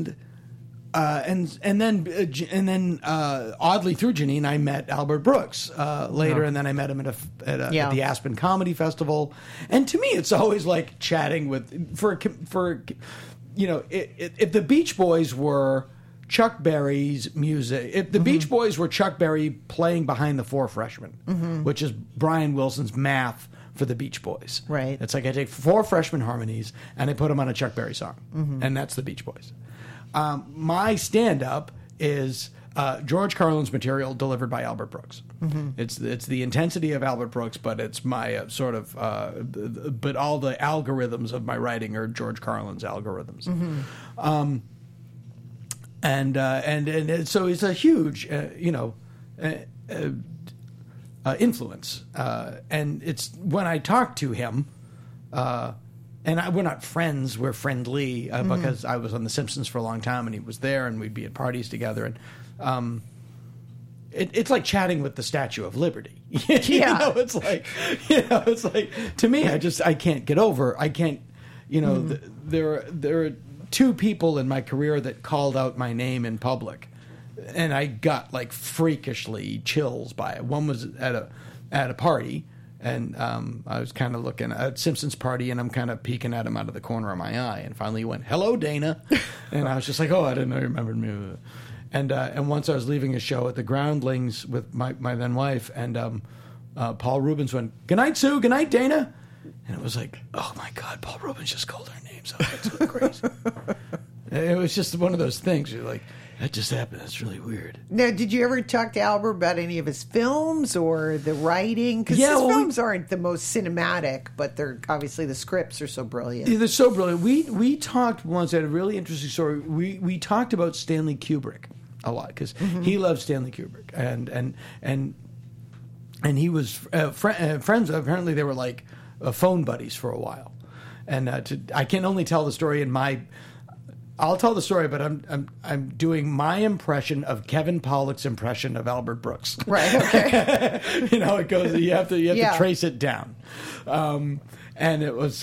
then oddly through Janine, I met Albert Brooks later, and then I met him at the Aspen Comedy Festival. And to me, it's always like chatting with if the Beach Boys were Chuck Berry's music. If the Beach Boys were Chuck Berry playing behind the Four Freshmen, which is Brian Wilson's math for the Beach Boys. Right. It's like I take 4 freshman harmonies and I put them on a Chuck Berry song, and that's the Beach Boys. My stand-up is George Carlin's material delivered by Albert Brooks. It's the intensity of Albert Brooks, but it's my but all the algorithms of my writing are George Carlin's algorithms. And so it's a huge, influence. And it's when I talk to him, we're not friends, we're friendly, because I was on The Simpsons for a long time and he was there and we'd be at parties together. And it's like chatting with the Statue of Liberty. It's like, to me, I can't get over, there are 2 people in my career that called out my name in public, and I got like freakishly chills by it. One was at a party, and I was kind of looking at Simpsons party, and I'm kind of peeking at him out of the corner of my eye, and finally he went, "Hello, Dana," and I was just like, "Oh, I didn't know you remembered me." And once I was leaving a show at the Groundlings with my then wife, and Paul Rubens went, "Good night, Sue. Good night, Dana." And it was like, oh my God, Paul Rubens just called our names out. That's so crazy. It was just one of those things. You're like, That just happened. That's really weird. Now, did you ever talk to Albert about any of his films or the writing? Because his films aren't the most cinematic, but they're obviously the scripts are so brilliant. Yeah, they're so brilliant. We talked once. I had a really interesting story. We talked about Stanley Kubrick a lot because he loved Stanley Kubrick, and he was friends. Apparently, they were like phone buddies for a while. And I can only tell the story in my. I'll tell the story, but I'm doing my impression of Kevin Pollak's impression of Albert Brooks. Right. Okay. It goes. You have to trace it down. And it was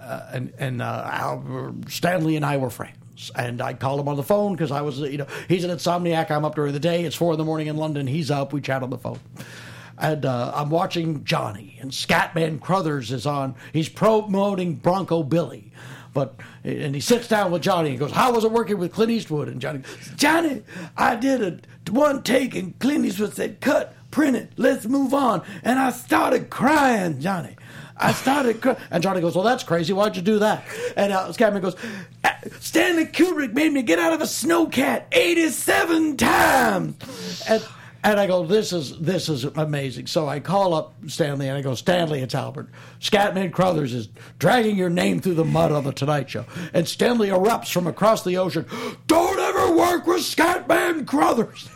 Stanley and I were friends, and I called him on the phone because I was he's an insomniac. I'm up during the day. It's 4 a.m. in London. He's up. We chat on the phone. And I'm watching Johnny, and Scatman Crothers is on. He's promoting Bronco Billy. And he sits down with Johnny and goes, how was it working with Clint Eastwood? And Johnny goes, Johnny, I did one take, and Clint Eastwood said, cut, print it, let's move on. And I started crying, Johnny. I started crying. And Johnny goes, well, that's crazy. Why'd you do that? And Scatman goes, Stanley Kubrick made me get out of a snowcat 87 times. And I go, this is amazing. So I call up Stanley, and I go, Stanley, it's Albert. Scatman Crothers is dragging your name through the mud on The Tonight Show. And Stanley erupts from across the ocean. Don't ever work with Scatman Crothers.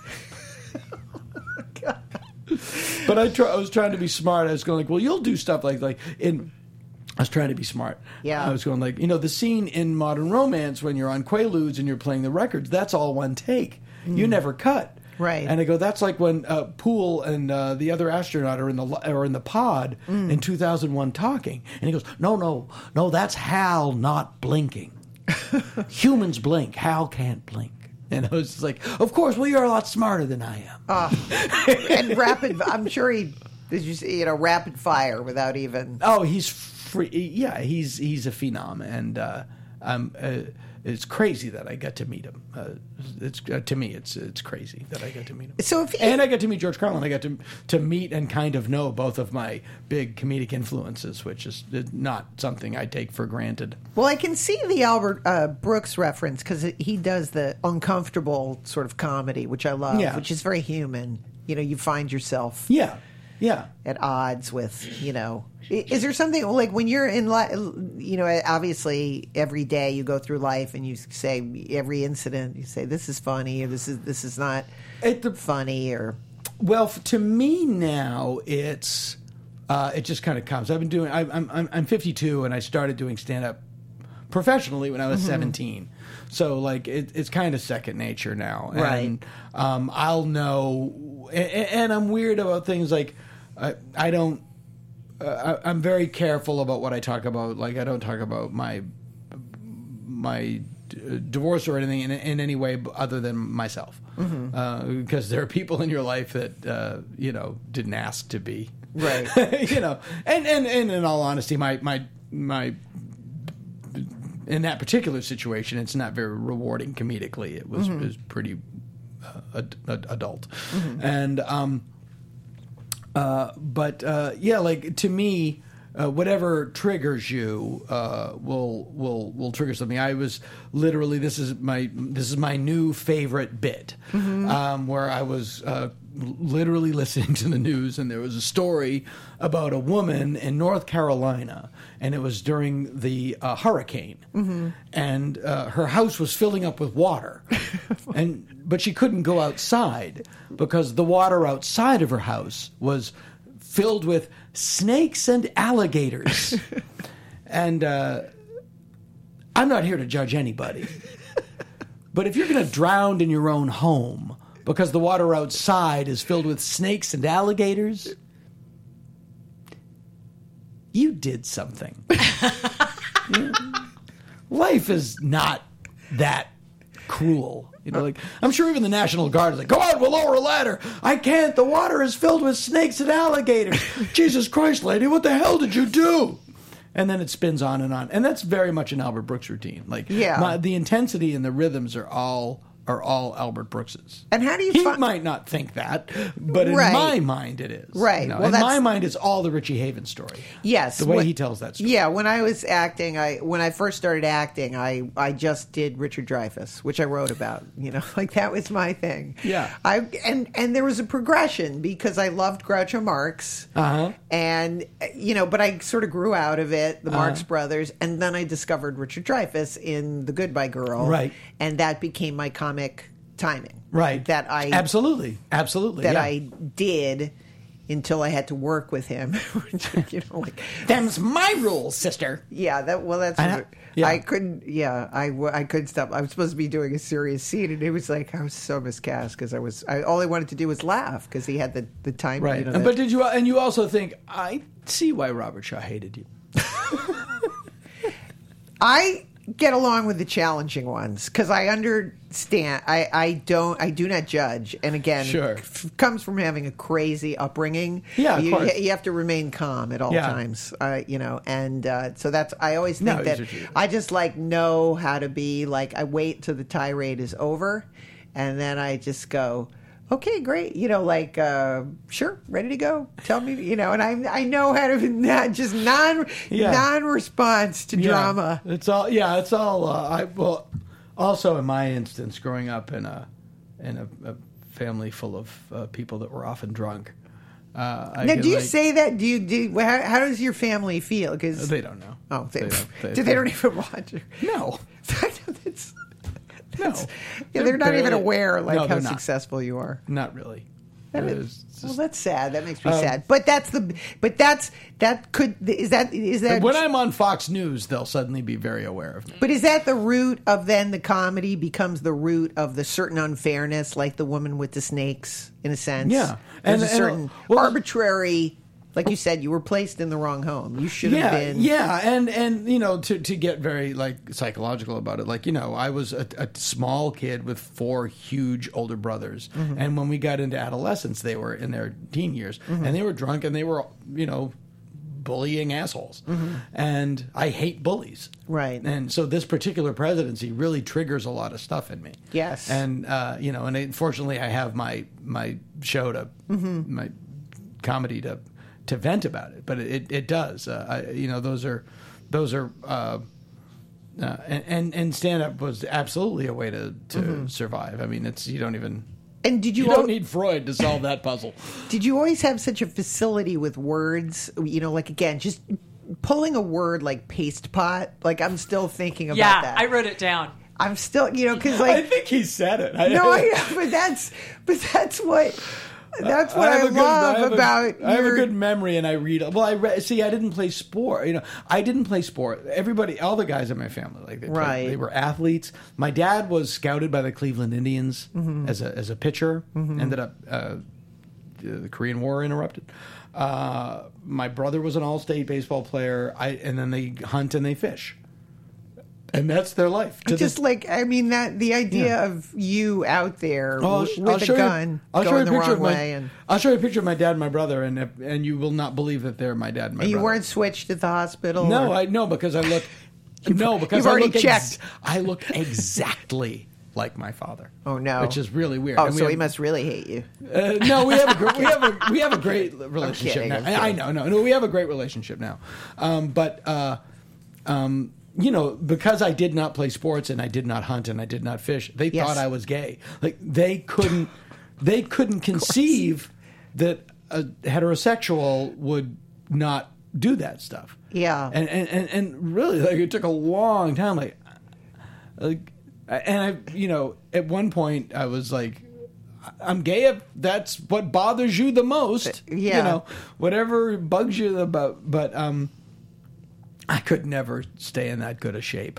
Oh, God. But I was trying to be smart. I was going well, you'll do stuff like I was trying to be smart. Yeah. I was going the scene in Modern Romance when you're on Quaaludes and you're playing the records, that's all one take. You never cut. Right. And I go, that's like when Poole and the other astronaut are in the pod in 2001 talking. And he goes, no, that's Hal not blinking. Humans blink. Hal can't blink. And I was just like, of course, well, you're a lot smarter than I am. And I'm sure he, rapid fire without even. Oh, he's free. Yeah, he's a phenom. And it's crazy that I got to meet him. To me, it's crazy that I got to meet him. And I got to meet George Carlin. I got to meet and kind of know both of my big comedic influences, which is not something I take for granted. Well, I can see the Albert Brooks reference because he does the uncomfortable sort of comedy, which I love, which is very human. You find yourself at odds with, Is there something like when you're in obviously every day you go through life and you say every incident, you say this is funny or this is not funny or. Well, to me now it just kind of comes. I've been doing. I'm 52 and I started doing stand up professionally when I was 17. So it's kind of second nature now. Right. And I'll know, and I'm weird about things like I don't. I'm very careful about what I talk about. Like I don't talk about my divorce or anything in any way other than myself, because there are people in your life that didn't ask to be right. And in all honesty, my in that particular situation, it's not very rewarding comedically. It was pretty adult, and. To me, whatever triggers you will trigger something. I was literally this is my new favorite bit, where I was literally listening to the news, and there was a story about a woman in North Carolina, and it was during the hurricane, and her house was filling up with water, but she couldn't go outside because the water outside of her house was filled with snakes and alligators. And I'm not here to judge anybody, but if you're going to drown in your own home because the water outside is filled with snakes and alligators, you did something. Life is not that cruel. I'm sure even the National Guard is like, go on, we'll lower a ladder. I can't. The water is filled with snakes and alligators. Jesus Christ, lady, what the hell did you do? And then it spins on. And that's very much an Albert Brooks routine. The intensity and the rhythms are all are all Albert Brooks's. And how do you He might not think that, but in my mind it is. Right. Well, in my mind it's all the Richie Havens story. Yes. The way he tells that story. Yeah, when I was acting, when I first started acting, I just did Richard Dreyfuss, which I wrote about, like that was my thing. Yeah. And there was a progression because I loved Groucho Marx. And but I sort of grew out of it, the Marx Brothers, and then I discovered Richard Dreyfuss in The Goodbye Girl. Right. And that became my comic timing. Right. That I Absolutely. That I did until I had to work with him. Them's my rules, sister. Yeah, I couldn't. Yeah, I couldn't stop. I was supposed to be doing a serious scene, and it was like I was so miscast because all I wanted to do was laugh because he had the time. Right. But did you? And you also think I see why Robert Shaw hated you. I get along with the challenging ones because I understand. I do not judge, and again, comes from having a crazy upbringing. Yeah, of course. You have to remain calm at all times. And so that's. I always think that I just know how to be like. I wait till the tirade is over, and then I just go, okay, great. Sure, ready to go. Tell me, and I know how to not just non-response to drama. It's all. Yeah, it's all. Also in my instance, growing up in a family full of people that were often drunk. Now, do you say that? How does your family feel? Because they don't know. Oh, they don't even watch it. No. No, they're not even aware how successful you are. Not really. Well, that's sad. That makes me sad. But is that when I'm on Fox News, they'll suddenly be very aware of me. But is that the root of then the comedy becomes the root of the certain unfairness, like the woman with the snakes, in a sense? Yeah, there's a certain arbitrary. Like you said, you were placed in the wrong home. You should have been. Yeah, and to get very psychological about it, I was a small kid with 4 huge older brothers, and when we got into adolescence, they were in their teen years, and they were drunk, and they were bullying assholes, and I hate bullies. Right. And so this particular presidency really triggers a lot of stuff in me. Yes. And and fortunately, I have my show my comedy to vent about it, but it does. Those are, and stand up was absolutely a way to survive. I mean, you don't even. And you don't need Freud to solve that puzzle. Did you always have such a facility with words? Again, just pulling a word like paste pot. I'm still thinking about that. I wrote it down. I'm still, because I think he said it. But that's what. That's what I love about. I have a good memory, and I read. Well, I didn't play sport. I didn't play sport. Everybody, all the guys in my family, they were athletes. My dad was scouted by the Cleveland Indians as a pitcher. Ended up the Korean War interrupted. My brother was an all-state baseball player. And then they hunt and they fish. And that's their life. The idea of you out there with a gun going the wrong way. I'll show you a picture of my dad and my brother, and you will not believe that they're my dad and my brother. You weren't switched at the hospital? No, because I look. You've already checked. I look exactly like my father. Oh no, which is really weird. Oh, so he must really hate you. No, we have a great relationship now. I know, no, we have a great relationship now. Because I did not play sports and I did not hunt and I did not fish, they thought I was gay. They couldn't conceive that a heterosexual would not do that stuff. Yeah. And really, it took a long time. And I, at one point I was like, I'm gay if that's what bothers you the most. Whatever bugs you about, but I could never stay in that good a shape.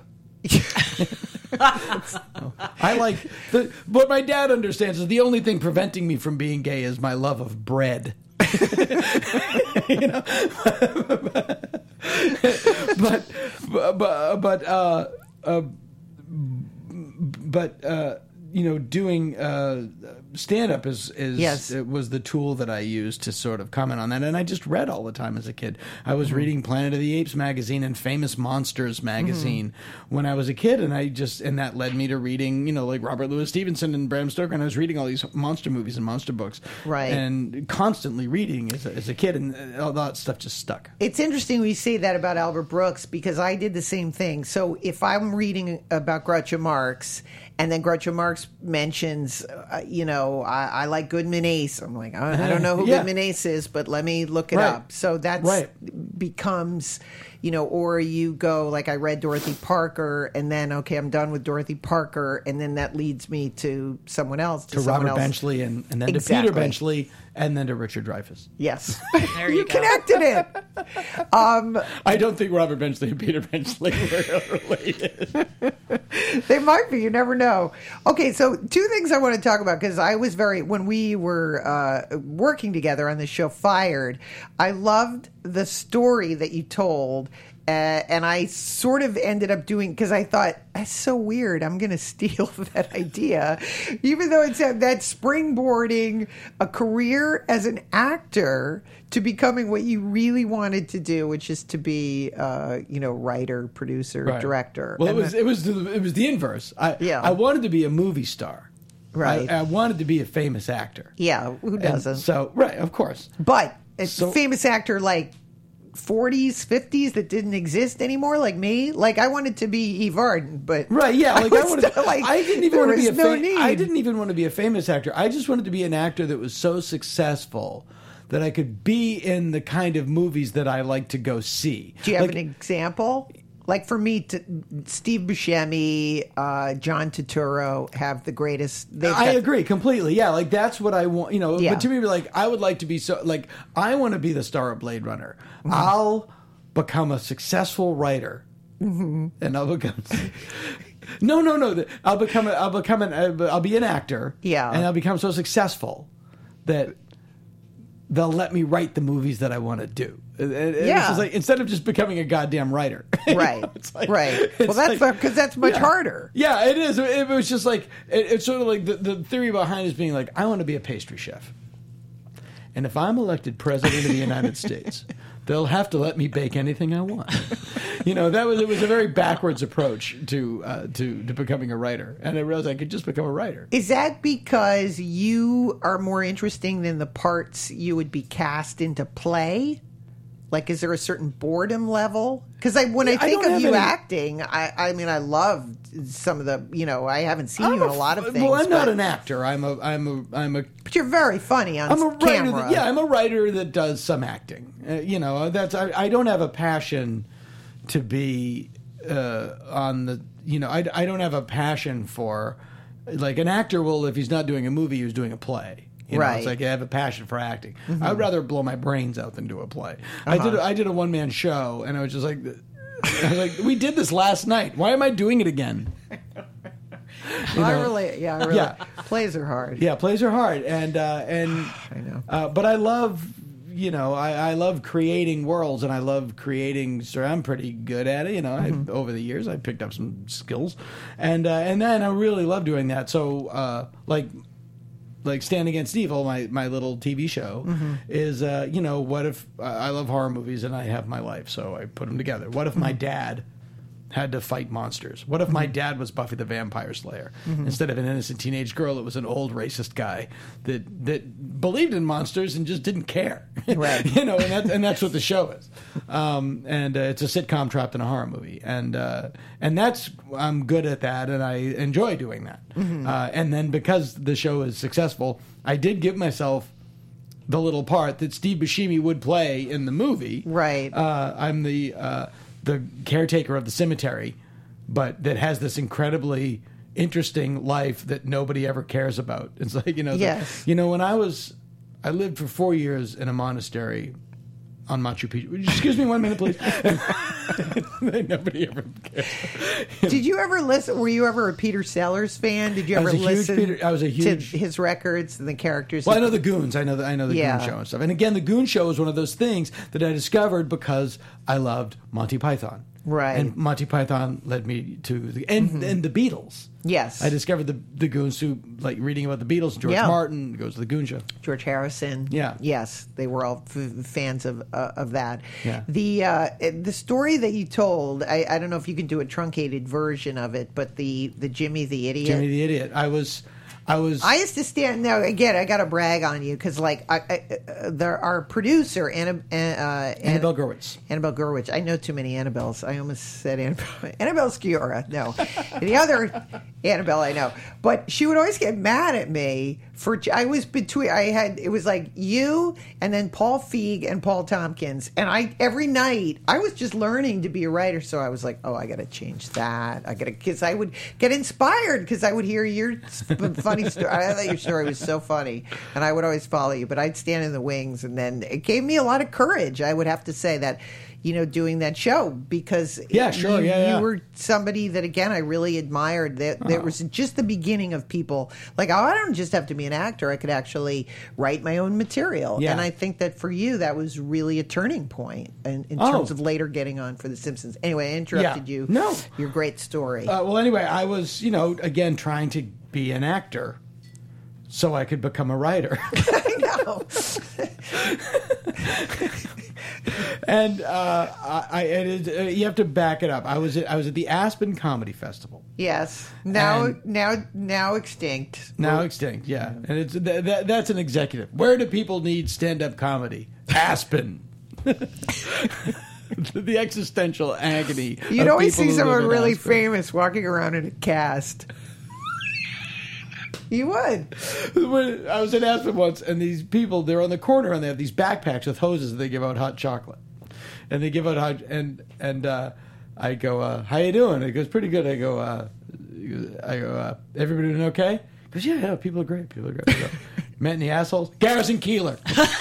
I like what my dad understands is the only thing preventing me from being gay is my love of bread. But doing stand-up is Yes. it was the tool that I used to sort of comment on that, and I just read all the time as a kid. I was reading Planet of the Apes magazine and Famous Monsters magazine when I was a kid, and that led me to reading, like Robert Louis Stevenson and Bram Stoker, and I was reading all these monster movies and monster books, Right. and constantly reading as a kid, and all that stuff just stuck. It's interesting we say that about Albert Brooks because I did the same thing. So if I'm reading about Groucho Marx and then Groucho Marx mentions, I like Goodman Ace. I'm like, I don't know who Yeah. Goodman Ace is, but let me look it Right. up. So that's Right. becomes, or you go like I read Dorothy Parker and then, okay, I'm done with Dorothy Parker. And then that leads me to someone else. To someone Robert else. Benchley and then to Exactly. Peter Benchley and then to Richard Dreyfuss. Yes. There you go. Connected it. I don't think Robert Benchley and Peter Benchley were related. They might be. You never know. Okay, so two things I want to talk about because I was when we were working together on the show Fired, I loved the story that you told. And I sort of ended up doing, because I thought, that's so weird. I'm going to steal that idea. Even though it's that springboarding a career as an actor to becoming what you really wanted to do, which is to be, writer, producer, Right. director. Well, And it was the inverse. I wanted to be a movie star. Right. I wanted to be a famous actor. Yeah, who doesn't? And so, right, of course. But it's So- a famous actor like 40s, 50s that didn't exist anymore, like me. Like I wanted to be Eve Arden, but Right, yeah. Like I wanted. I didn't even there want to be was no need. I didn't even want to be a famous actor. I just wanted to be an actor that was so successful that I could be in the kind of movies that I like to go see. Do you have Like, an example? Like for me, Steve Buscemi, John Turturro have the greatest. I agree completely. Yeah, like that's what I want. Yeah. But to me, like I would like to be I want to be the star of Blade Runner. I'll become a successful writer, and I'll become. No. I'll be an actor. Yeah. and I'll become so successful that they'll let me write the movies that I want to do. And it's Yeah. just like, instead of just becoming a goddamn writer. Right, It's like- right. it's Well, that's like- because that's much Yeah. harder. Yeah, it is. It was just like it's sort of like the theory behind it is being like, I want to be a pastry chef, and if I'm elected president of the United States, they'll have to let me bake anything I want. It was a very backwards approach to becoming a writer, and I realized I could just become a writer. Is that because you are more interesting than the parts you would be cast into play? Like, is there a certain boredom level? Because when I think don't of have you any- acting, I mean, I love some of the, I haven't seen you in a lot of things. Well, I'm not but- an actor. I'm a But you're very funny on I'm a writer. camera. I'm a writer that does some acting. I don't have a passion to be on the. I don't have a passion for like an actor will, if he's not doing a movie, he's doing a play. Right. It's like I have a passion for acting. I'd rather blow my brains out than do a play. I did a one man show, and I was just like, we did this last night. Why am I doing it again? I really. Yeah. Plays are hard. Yeah, plays are hard, and I know. but I love, I love creating worlds, and I love creating. So I'm pretty good at it. Over the years, I picked up some skills, and then I really love doing that. So like Stand Against Evil, my little TV show is, what if I love horror movies and I have my life, so I put them together. What if my dad had to fight monsters? What if my dad was Buffy the Vampire Slayer instead of an innocent teenage girl? It was an old racist guy that believed in monsters and just didn't care, Right. and that's what the show is. And it's a sitcom trapped in a horror movie, and that's I'm good at that, and I enjoy doing that. And then because the show is successful, I did give myself the little part that Steve Buscemi would play in the movie. Right. I'm the caretaker of the cemetery, but that has this incredibly interesting life that nobody ever cares about. It's like, Yes. when I lived for 4 years in a monastery on Machu Picchu. Would you excuse me 1 minute, please? Nobody ever cares. Did you ever listen? Were you ever a Peter Sellers fan? Did you ever listen I was a huge to his records and the characters? Well, I know the Goons. I know the Yeah. Goon Show and stuff. And again, the Goon Show is one of those things that I discovered because I loved Monty Python. Right. And Monty Python led me to and the Beatles. Yes. I discovered the Goons through like reading about the Beatles. George Martin goes to the Goon Show. George Harrison. Yeah. Yes, they were all fans of that. Yeah. The story that you told, I don't know if you can do a truncated version of it, but the Jimmy the Idiot. Jimmy the Idiot. I used to stand. Now again, I got to brag on you because, like, our producer Annabelle Gurwitz. Annabelle Gurwitz. I know too many Annabelles. I almost said Annabelle Sciorra. No, the other Annabelle I know. But she would always get mad at me for. It was like you and then Paul Feig and Paul Tompkins, and every night I was just learning to be a writer. So I was like, oh, I got to change that. Because I would get inspired because I would hear your funny story. I thought your story was so funny, and I would always follow you. But I'd stand in the wings, and then it gave me a lot of courage. I would have to say that, doing that show because you were somebody that again I really admired. That was just the beginning of people like, oh, I don't just have to be an actor. I could actually write my own material, and I think that for you that was really a turning point in terms of later getting on for The Simpsons. Anyway, I interrupted you. No, your great story. Well, anyway, I was again trying to be an actor so I could become a writer. I know. And you have to back it up. I was at the Aspen Comedy Festival. Yes, now extinct. Now extinct, yeah. And it's that's an executive. Where do people need stand-up comedy? Aspen. The existential agony. You'd always see someone really famous walking around in a cast. You would. I was in Aspen once, and these people, they're on the corner, and they have these backpacks with hoses, and they give out hot chocolate. And they give out hot, and I go, how you doing? It goes, pretty good. I go, everybody doing okay? He goes, yeah, people are great. I go, met any assholes? Garrison Keillor.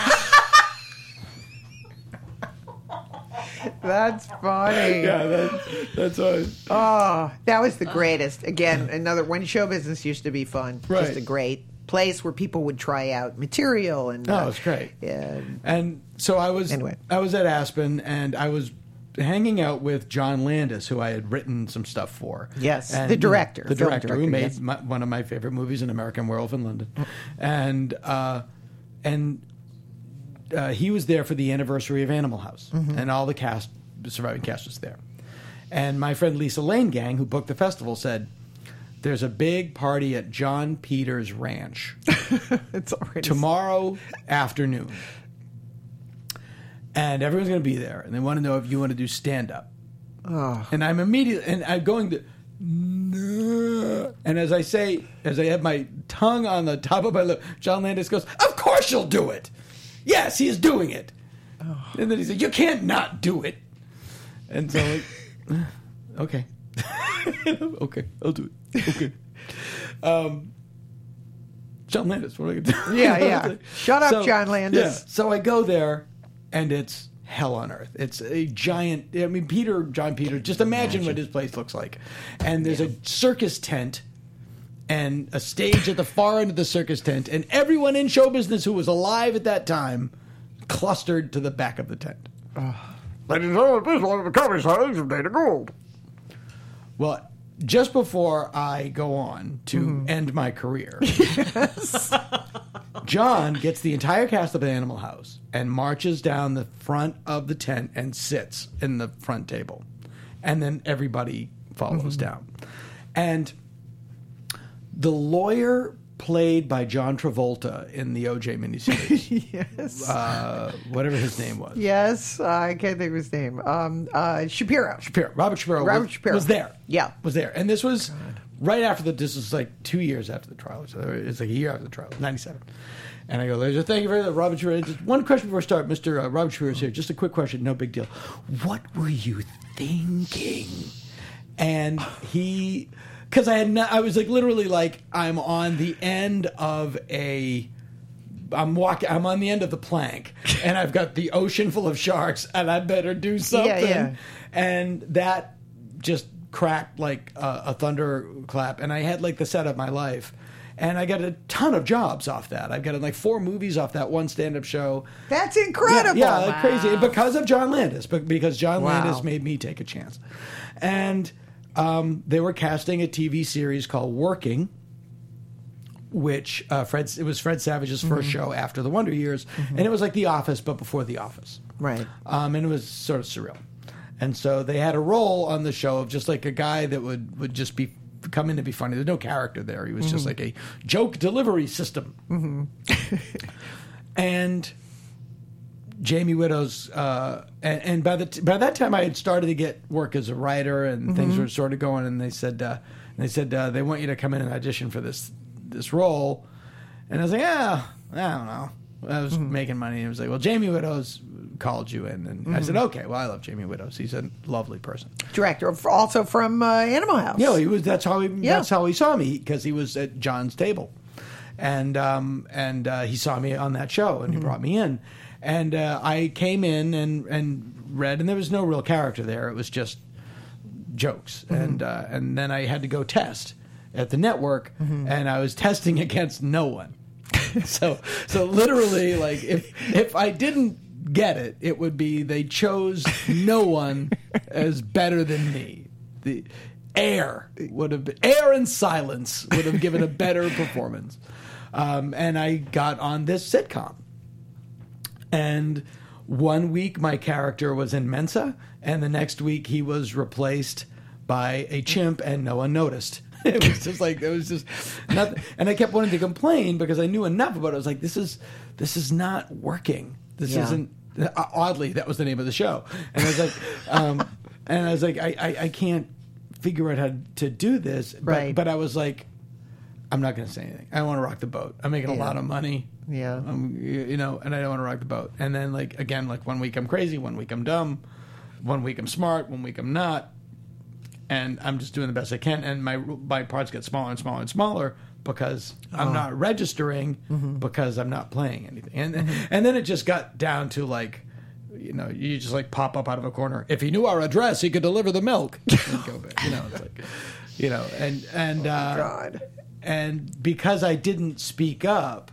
That's funny. Yeah, that's always. Oh, that was the greatest. Again, when show business used to be fun. Right. Just a great place where people would try out material. And it's great. Yeah. And so I was at Aspen, and I was hanging out with John Landis, who I had written some stuff for. Yes, and, the director. The director who made one of my favorite movies, An American Werewolf in London. And he was there for the anniversary of Animal House, and all the surviving cast was there. And my friend Lisa Lane Gang, who booked the festival, said, there's a big party at John Peters Ranch tomorrow afternoon. And everyone's going to be there, and they want to know if you want to do stand-up. Oh. And I'm going to... And as I have my tongue on the top of my lip, John Landis goes, of course you'll do it. Yes, he is doing it. Oh. And then he said, you can't not do it. And so, okay. Okay, I'll do it. Okay. John Landis, what are I going to do? Yeah. Shut up, John Landis. Yeah. So I go there, and it's hell on earth. It's a giant, John Peter, just imagine what his place looks like. And there's a circus tent and a stage at the far end of the circus tent, and everyone in show business who was alive at that time clustered to the back of the tent. Ladies and gentlemen, please welcome the comedy sightings of Dana Gould. Well, just before I go on to end my career, John gets the entire cast of Animal House and marches down the front of the tent and sits in the front table. And then everybody follows down. And the lawyer played by John Travolta in the O.J. miniseries. Yes. Whatever his name was. Yes, I can't think of his name. Shapiro. Robert Shapiro was there. Yeah. Was there. And this was right after this was like 2 years after the trial. So it's like a year after the trial, 97. And I go, thank you very much, Robert Shapiro. Just one question before I start. Mr. Robert Shapiro's here. Just a quick question. No big deal. What were you thinking? And he... Because I was like literally like I'm on the end of I'm on the end of the plank, and I've got the ocean full of sharks, and I better do something. Yeah. And that just cracked like a thunderclap, and I had like the set of my life, And I got a ton of jobs off that. I've got like 4 movies off that one stand-up show. That's incredible. Yeah, like crazy. Because of John Landis, because John Landis made me take a chance. And they were casting a TV series called Working, which it was Fred Savage's first show after the Wonder Years, and it was like The Office, but before The Office. Right. And it was sort of surreal. And so they had a role on the show of just like a guy that would just come in to be funny. There's no character there. He was just like a joke delivery system. And Jamie Widows, and by that time I had started to get work as a writer, and things were sort of going. And they said they want you to come in and audition for this role. And I was like, I don't know. I was making money, and it was like, well, Jamie Widows called you in, and I said, okay, well, I love Jamie Widows. He's a lovely person. Director, also from Animal House. Yeah, he was. That's how he saw me, because he was at John's table, and he saw me on that show, and he brought me in, and I came in and read, and there was no real character there. It was just jokes, and then I had to go test at the network, and I was testing against no one. So literally, like, if I didn't get it, it would be they chose no one as better than me. The air and silence would have given a better performance. And I got on this sitcom. And one week my character was in Mensa, and the next week he was replaced by a chimp, and no one noticed. It was just nothing. And I kept wanting to complain because I knew enough about it. I was like, this is not working. This isn't. Oddly, that was the name of the show. And I was like, I can't figure out how to do this. But I was like, I'm not going to say anything. I want to rock the boat. I'm making a lot of money. Yeah. And I don't want to rock the boat. And then, like, again, like, 1 week I'm crazy, 1 week I'm dumb, 1 week I'm smart, 1 week I'm not. And I'm just doing the best I can, and my parts get smaller and smaller and smaller because I'm not registering, because I'm not playing anything. And then it just got down to, like, you just like pop up out of a corner. If he knew our address, he could deliver the milk. And go back, it's like, and God. And because I didn't speak up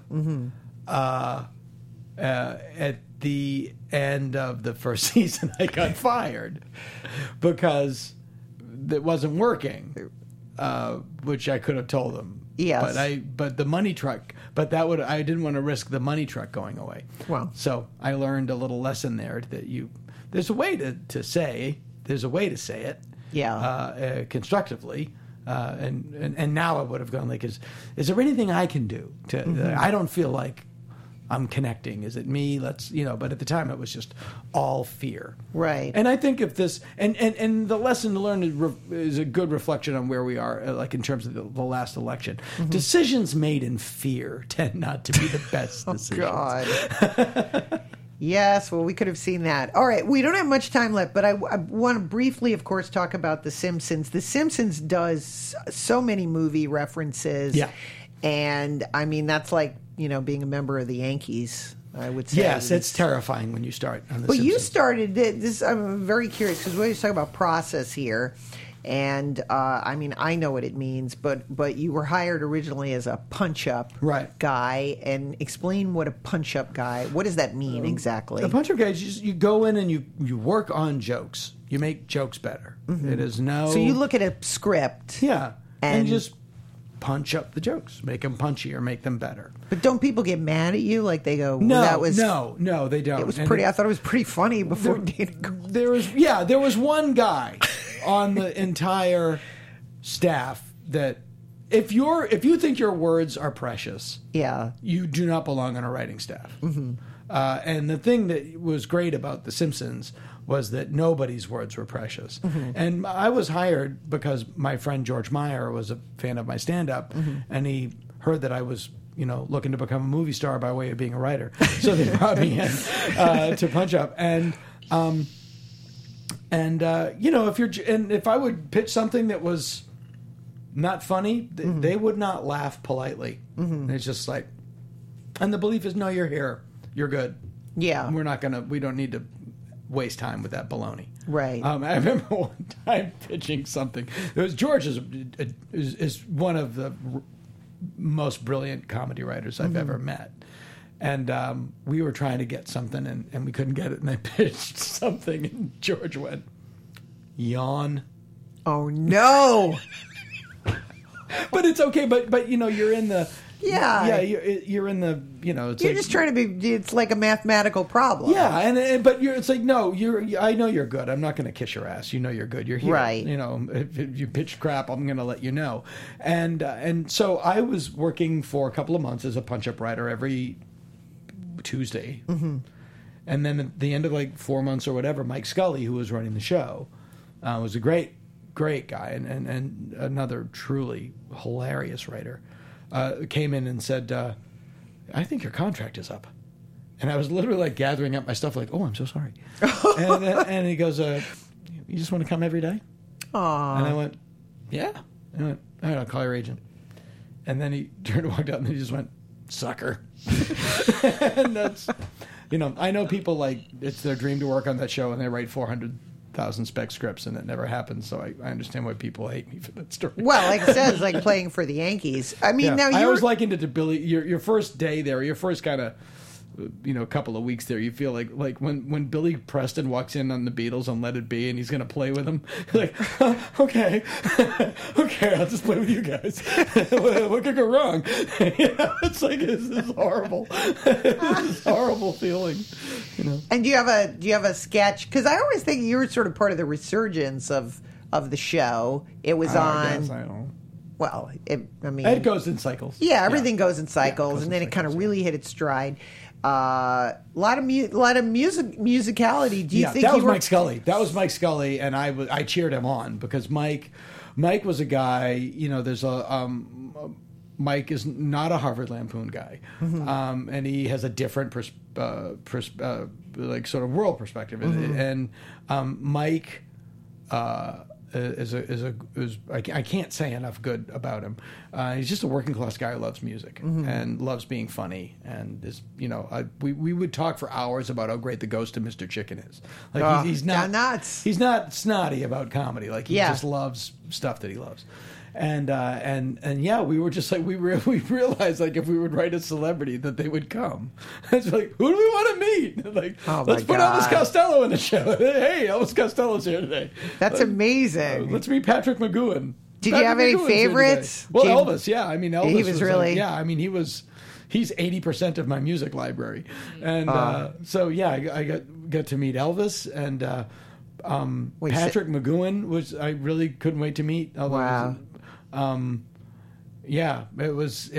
at the end of the first season, I got fired because that wasn't working, which I could have told them. Yes. But the money truck, I didn't want to risk the money truck going away. Well, so I learned a little lesson there that there's a way to say it, constructively. And now I would have gone like, is there anything I can do to, I don't feel like I'm connecting. Is it me? But at the time it was just all fear. Right. And I think if this, and the lesson to learn is a good reflection on where we are, like in terms of the last election. Decisions made in fear tend not to be the best decisions. Oh, God. Yes, well, we could have seen that. All right, we don't have much time left, but I want to briefly, of course, talk about The Simpsons. The Simpsons does so many movie references. Yeah. And, I mean, that's like, being a member of the Yankees, I would say. Yes, it's terrifying when you start on The But Simpsons. you started this, I'm very curious, because we always talk about process here. And, I know what it means, but you were hired originally as a punch-up guy. And explain what a punch-up guy, what does that mean exactly? A punch-up guy is you go in and you work on jokes. You make jokes better. It is no... So you look at a script. Yeah. And you just punch up the jokes. Make them punchier, make them better. But don't people get mad at you? Like they go, no, that was... No, they don't. It was pretty... I thought it was pretty funny before Dana Carvey. There was one guy on the entire staff that if you think your words are precious, you do not belong on a writing staff. And the thing that was great about The Simpsons was that nobody's words were precious. And I was hired because my friend George Meyer was a fan of my stand-up, and he heard that I was looking to become a movie star by way of being a writer. So they brought me in to punch up. And if I would pitch something that was not funny, they would not laugh politely. It's just like, and the belief is, no, you're here, you're good. Yeah, we don't need to waste time with that baloney. Right. I remember one time pitching something. It was George is one of the most brilliant comedy writers I've ever met. And we were trying to get something, and we couldn't get it. And I pitched something, and George went, yawn. Oh, no. But it's okay. But you're in the... Yeah. You're in the, it's You're just trying to be, it's like a mathematical problem. Yeah, but it's like, no, I know you're good. I'm not going to kiss your ass. You know you're good. You're here. Right. If you pitch crap, I'm going to let you know. And so I was working for a couple of months as a punch-up writer every Tuesday. Mm-hmm. And then at the end of like 4 months or whatever, Mike Scully, who was running the show, was a great guy and another truly hilarious writer. Came in and said, I think your contract is up. And I was literally like gathering up my stuff like, oh, I'm so sorry. and he goes, you just want to come every day? Aww. And I went, yeah. And I went, all right, I'll call your agent. And then he turned and walked out and he just went, sucker. And that's, I know people like, it's their dream to work on that show and they write 400,000 spec scripts and it never happens. So I understand why people hate me for that story. Well, like I said, it's like playing for the Yankees. I mean, now I always likened it to Billy. Your first day there, your first kind of, couple of weeks there, you feel like when Billy Preston walks in on the Beatles on Let It Be and he's going to play with them, like, okay, I'll just play with you guys. What could go wrong? It's like this is horrible. This horrible feeling. And do you have a sketch? Because I always think you were sort of part of the resurgence of the show. It was on. I guess I don't. Well, it goes in cycles. Yeah, everything goes in cycles, and then it kind of really hit its stride. A lot of musicality. Do you think that was Mike Scully? That was Mike Scully, and I cheered him on because Mike was a guy. There's a Mike is not a Harvard Lampoon guy, and he has a different like sort of world perspective, and Mike. I can't say enough good about him. He's just a working class guy who loves music and loves being funny. And is we would talk for hours about how great the Ghost of Mr. Chicken is. Like he's not nuts. He's not snotty about comedy. Like he just loves stuff that he loves. And yeah, we were just like we realized like if we would write a celebrity that they would come. It's like, who do we want to meet? Like, let's put Elvis Costello in the show. Hey, Elvis Costello's here today. That's amazing. Let's meet Patrick McGowan. Did you have any favorites? Well, Elvis, yeah. I mean, Elvis he was really he's 80% of my music library, and so yeah, I got to meet Elvis and Patrick McGowan I really couldn't wait to meet. Wow. Yeah, it was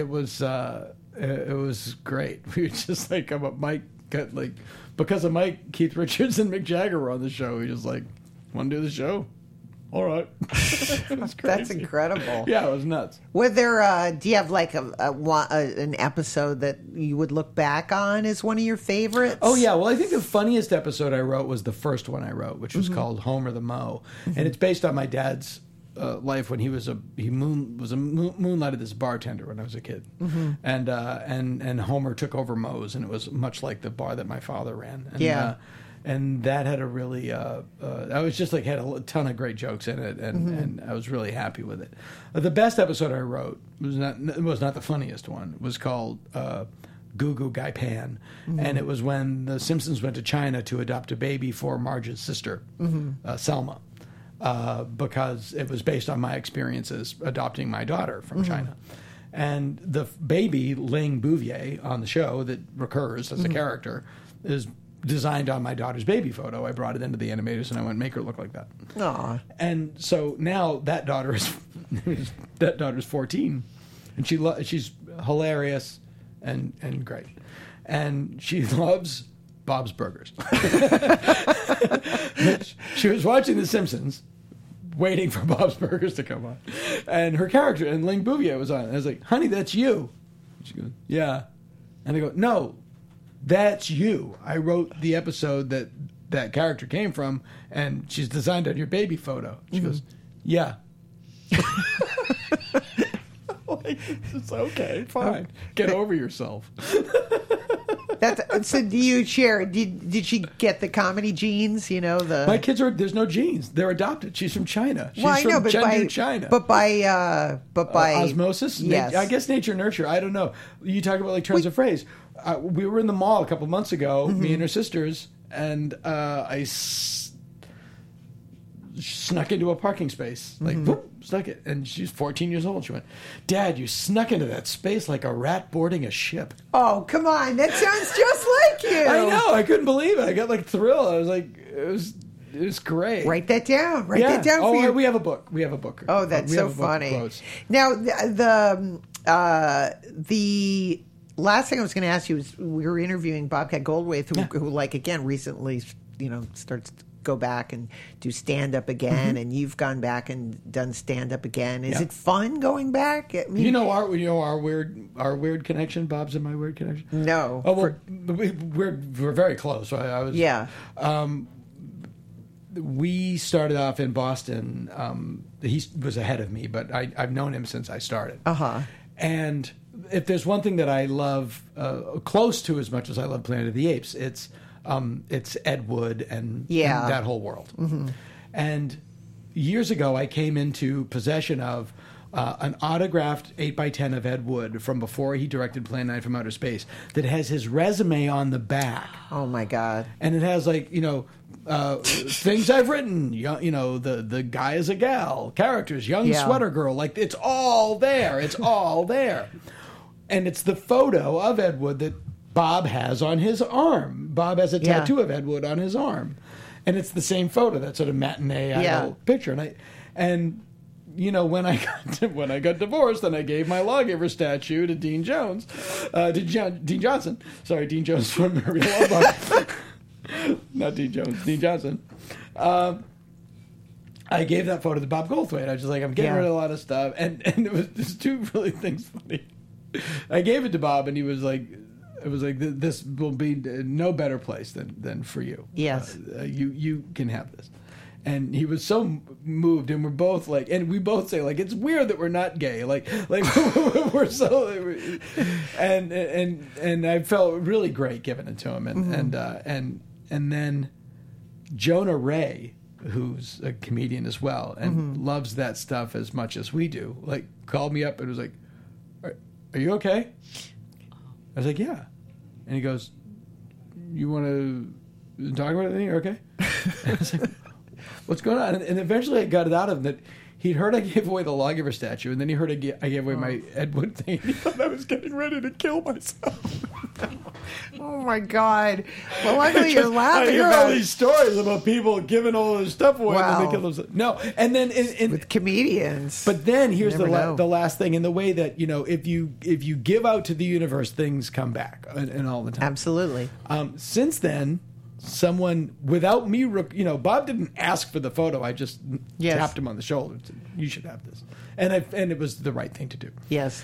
great. We were just like, Mike got like, because of Mike, Keith Richards and Mick Jagger were on the show. He was like, want to do the show? All right. That's incredible. Yeah, it was nuts. Were there, do you have like an episode that you would look back on as one of your favorites? Oh, yeah. Well, I think the funniest episode I wrote was the first one I wrote, which was called Homer the Mo. And it's based on my dad's life when he moonlighted as a bartender when I was a kid, and Homer took over Moe's, and it was much like the bar that my father ran. And, and that had a really, I was just like had a ton of great jokes in it, and I was really happy with it. The best episode I wrote was not the funniest one. It was called Goo Goo Gai Pan, and it was when the Simpsons went to China to adopt a baby for Marge's sister, Selma. Because it was based on my experiences adopting my daughter from China. And the baby, Ling Bouvier, on the show that recurs as a character, is designed on my daughter's baby photo. I brought it into the animators and I went, make her look like that. Aww. And so now that daughter's 14, and she's hilarious and great. And she loves Bob's Burgers. She was watching The Simpsons, waiting for Bob's Burgers to come on, and her character and Ling Bouvier was on. And I was like, "Honey, that's you." She goes, "Yeah," and I go, "No, that's you. I wrote the episode that character came from, and she's designed on your baby photo." She goes, "Yeah." Like, it's okay, fine. Get over yourself. So do you share? Did she get the comedy genes? You know the. My kids are. There's no genes. They're adopted. She's from China. She's Well, I know, from but Chengdu, China. But by osmosis. Yes. I guess nature nurture. I don't know. You talk about like turns of phrase. We were in the mall a couple months ago, me and her sisters, and I snuck into a parking space, like whoop, snuck it, and she's 14 years old. She went, "Dad, you snuck into that space like a rat boarding a ship." Oh, come on, that sounds just like you. I know, I couldn't believe it. I got like thrilled. I was like, it was great. Write that down. Write that down. Oh, for your... we have a book. We have a book. Oh, that's we so have a book funny. of quotes. Now the last thing I was going to ask you was we were interviewing Bobcat Goldthwait, who like again recently, starts to go back and do stand up again, and you've gone back and done stand up again. Is it fun going back? I mean, our weird connection, Bob's and my weird connection. No. Oh, we're very close. I was. Yeah. We started off in Boston. He was ahead of me, but I've known him since I started. And if there's one thing that I love close to as much as I love Planet of the Apes, it's Ed Wood and that whole world. And years ago, I came into possession of an autographed 8x10 of Ed Wood from before he directed Plan 9 from Outer Space that has his resume on the back. Oh my God! And it has things I've written. The guy is a gal, characters, young sweater girl. Like it's all there. It's all there. And it's the photo of Ed Wood that Bob has on his arm. Bob has a tattoo of Ed Wood on his arm, and it's the same photo. That sort of matinee idol picture. And when I got divorced, then I gave my lawgiver statue to Dean Jones, Dean Johnson. Sorry, Dean Jones from Mary Love. Not Dean Jones, Dean Johnson. I gave that photo to Bob Goldthwait. I was just like, I'm getting rid of a lot of stuff, and it was just two really things funny. I gave it to Bob, and he was like, "It was like this will be no better place than for you. Yes, you can have this." And he was so moved, and we're both like, and we both say like, it's weird that we're not gay, like we're so, and I felt really great giving it to him, and then Jonah Ray, who's a comedian as well and loves that stuff as much as we do, like called me up and was like, "Are you okay?" I was like, "Yeah," and he goes, "You want to talk about anything? Okay?" And I was like, "What's going on?" And eventually I got it out of him that he'd heard I gave away the lawgiver statue, and then he heard I gave away my Ed Wood thing, and he thought I was getting ready to kill myself. Oh my God! Well, luckily you're laughing. I hear about all these stories about people giving all their stuff away Wow. and they kill themselves. No, and then with comedians. But then here's You never know. the last thing, in the way that if you give out to the universe, things come back, and all the time. Absolutely. Since then, someone without me, Bob didn't ask for the photo. I just tapped him on the shoulder and said, "You should have this," and it was the right thing to do. Yes.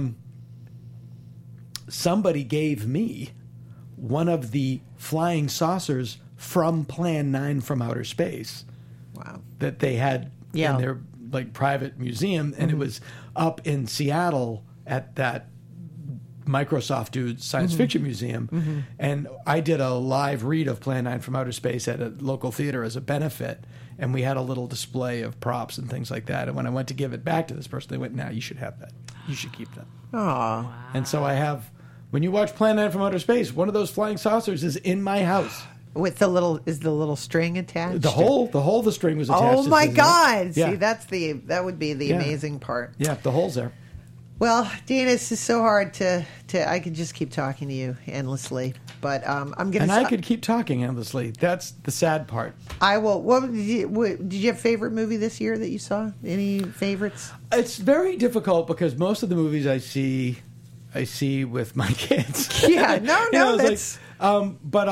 Somebody gave me one of the flying saucers from Plan 9 from Outer Space. Wow. That they had in their private museum, and it was up in Seattle at that Microsoft dude's science fiction museum, and I did a live read of Plan 9 from Outer Space at a local theater as a benefit, and we had a little display of props and things like that. And when I went to give it back to this person, they went, "Now you should have that. You should keep that." Oh. And so I have. When you watch Plan 9 from Outer Space, one of those flying saucers is in my house. With the little string attached? The string was attached. Oh my God! Yeah. See, that would be the amazing part. Yeah, the hole's there. Well, Dana, this is so hard to. I could just keep talking to you endlessly, but I'm gonna. And I could keep talking endlessly. That's the sad part. I will. What did you have a favorite movie this year that you saw? Any favorites? It's very difficult because most of the movies I see with my kids. Yeah, no, that's. But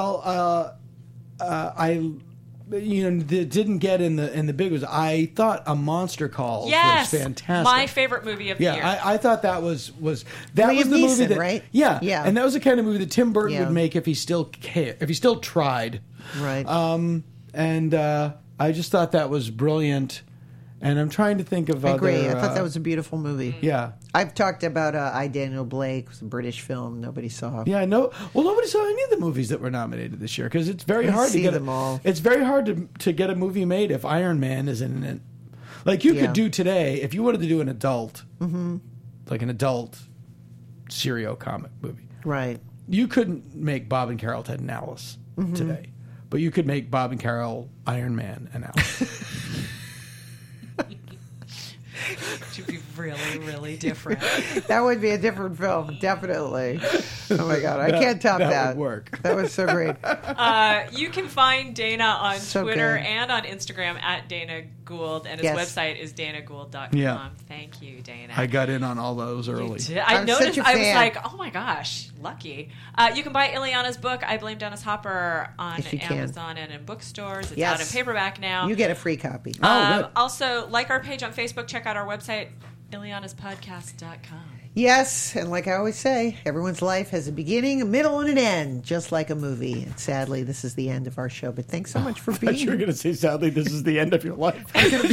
that didn't get in the big ones. I thought A Monster Calls was fantastic. My favorite movie of the year. I thought that was Liam was the movie Neeson, that, right? Yeah, Yeah. and that was the kind of movie that Tim Burton would make if he still tried. Right. And I just thought that was brilliant. And I'm trying to think of I other... agree. I thought that was a beautiful movie. Yeah. I've talked about I, Daniel Blake. It was a British film nobody saw. Yeah, no. Well, nobody saw any of the movies that were nominated this year because it's very hard to get them all. It's very hard to get a movie made if Iron Man is in it. Like you could do today if you wanted to do an adult, like an adult serial comic movie. Right. You couldn't make Bob and Carol Ted and Alice today, but you could make Bob and Carol Iron Man and Alice. To be really, really different. That would be a different film, definitely. Oh my God, I can't top that. That would work. That was so great. You can find Dana on So Twitter good. and on Instagram at Dana Gould, and his website is danagould.com. Yeah. Thank you, Dana. I got in on all those early. I I'm noticed. such a I was fan. like, "Oh my gosh, lucky!" You can buy Ileana's book, "I Blame Dennis Hopper," on Yes, you can. Amazon and in bookstores. It's Yes. out in paperback now. You get a free copy. good. Also, like our page on Facebook. Check out our website, Ileana'sPodcast.com. Yes, and like I always say, everyone's life has a beginning, a middle, and an end, just like a movie. And sadly, this is the end of our show. But thanks so much for I thought being you were here. going to say, sadly, this is the end of your life.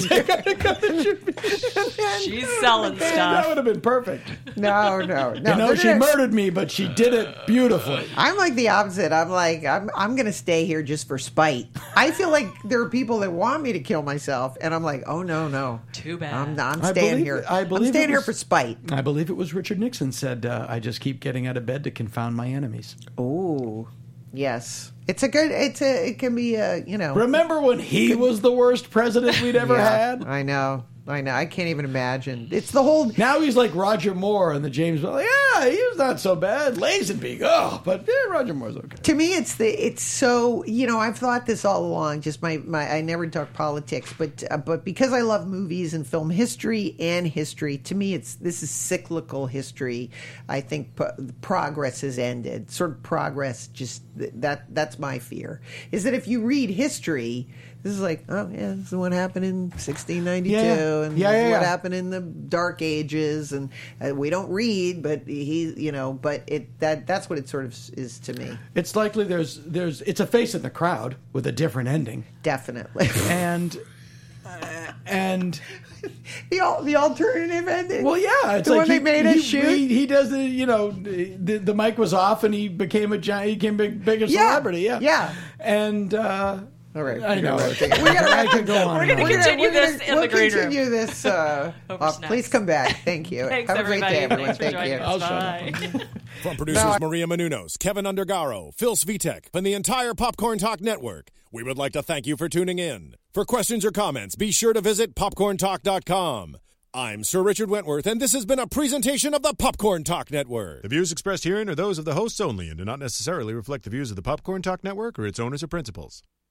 She's selling That stuff. would have been perfect. No. You know, They're she gonna- murdered me, but she did it beautifully. I'm like the opposite. I'm like, I'm going to stay here just for spite. I feel like there are people that want me to kill myself, and I'm like, oh, no. Too bad. I'm I staying believe- here. I I'm believe staying it here was- for spite. I believe it was Richard Nixon said, I just keep getting out of bed to confound my enemies. Ooh, yes. It can be Remember when he was the worst president we'd ever Yeah, had? I know. I can't even imagine. It's the whole. Now he's like Roger Moore and the James Bond. Yeah, he was not so bad. Lazenby, but Roger Moore's okay. To me, it's so, I've thought this all along. Just I never talk politics, but because I love movies and film history and history, to me, this is cyclical history. I think progress has ended. Sort of progress. Just that's my fear. Is that if you read history, this is like, oh yeah, this is what happened in 1692, and this is what happened in the Dark Ages, and we don't read, but that's what it sort of is to me. It's likely it's a face in the crowd with a different ending, Definitely. and the alternative ending. well, yeah, it's The like one they made us shoot? He does the mic was off and he became a giant. He became bigger celebrity. Yeah, and. All right, I know. we gotta I could go on. We're gonna continue this in the green room. We'll continue this. Please come back. Thank you. Thanks, Have a great everybody. day, everyone. Thanks for Thank you. joining us. Bye. From producers Maria Menounos, Kevin Undergaro, Phil Svitek, and the entire Popcorn Talk Network, we would like to thank you for tuning in. For questions or comments, be sure to visit popcorntalk.com. I'm Sir Richard Wentworth, and this has been a presentation of the Popcorn Talk Network. The views expressed herein are those of the hosts only and do not necessarily reflect the views of the Popcorn Talk Network or its owners or principals.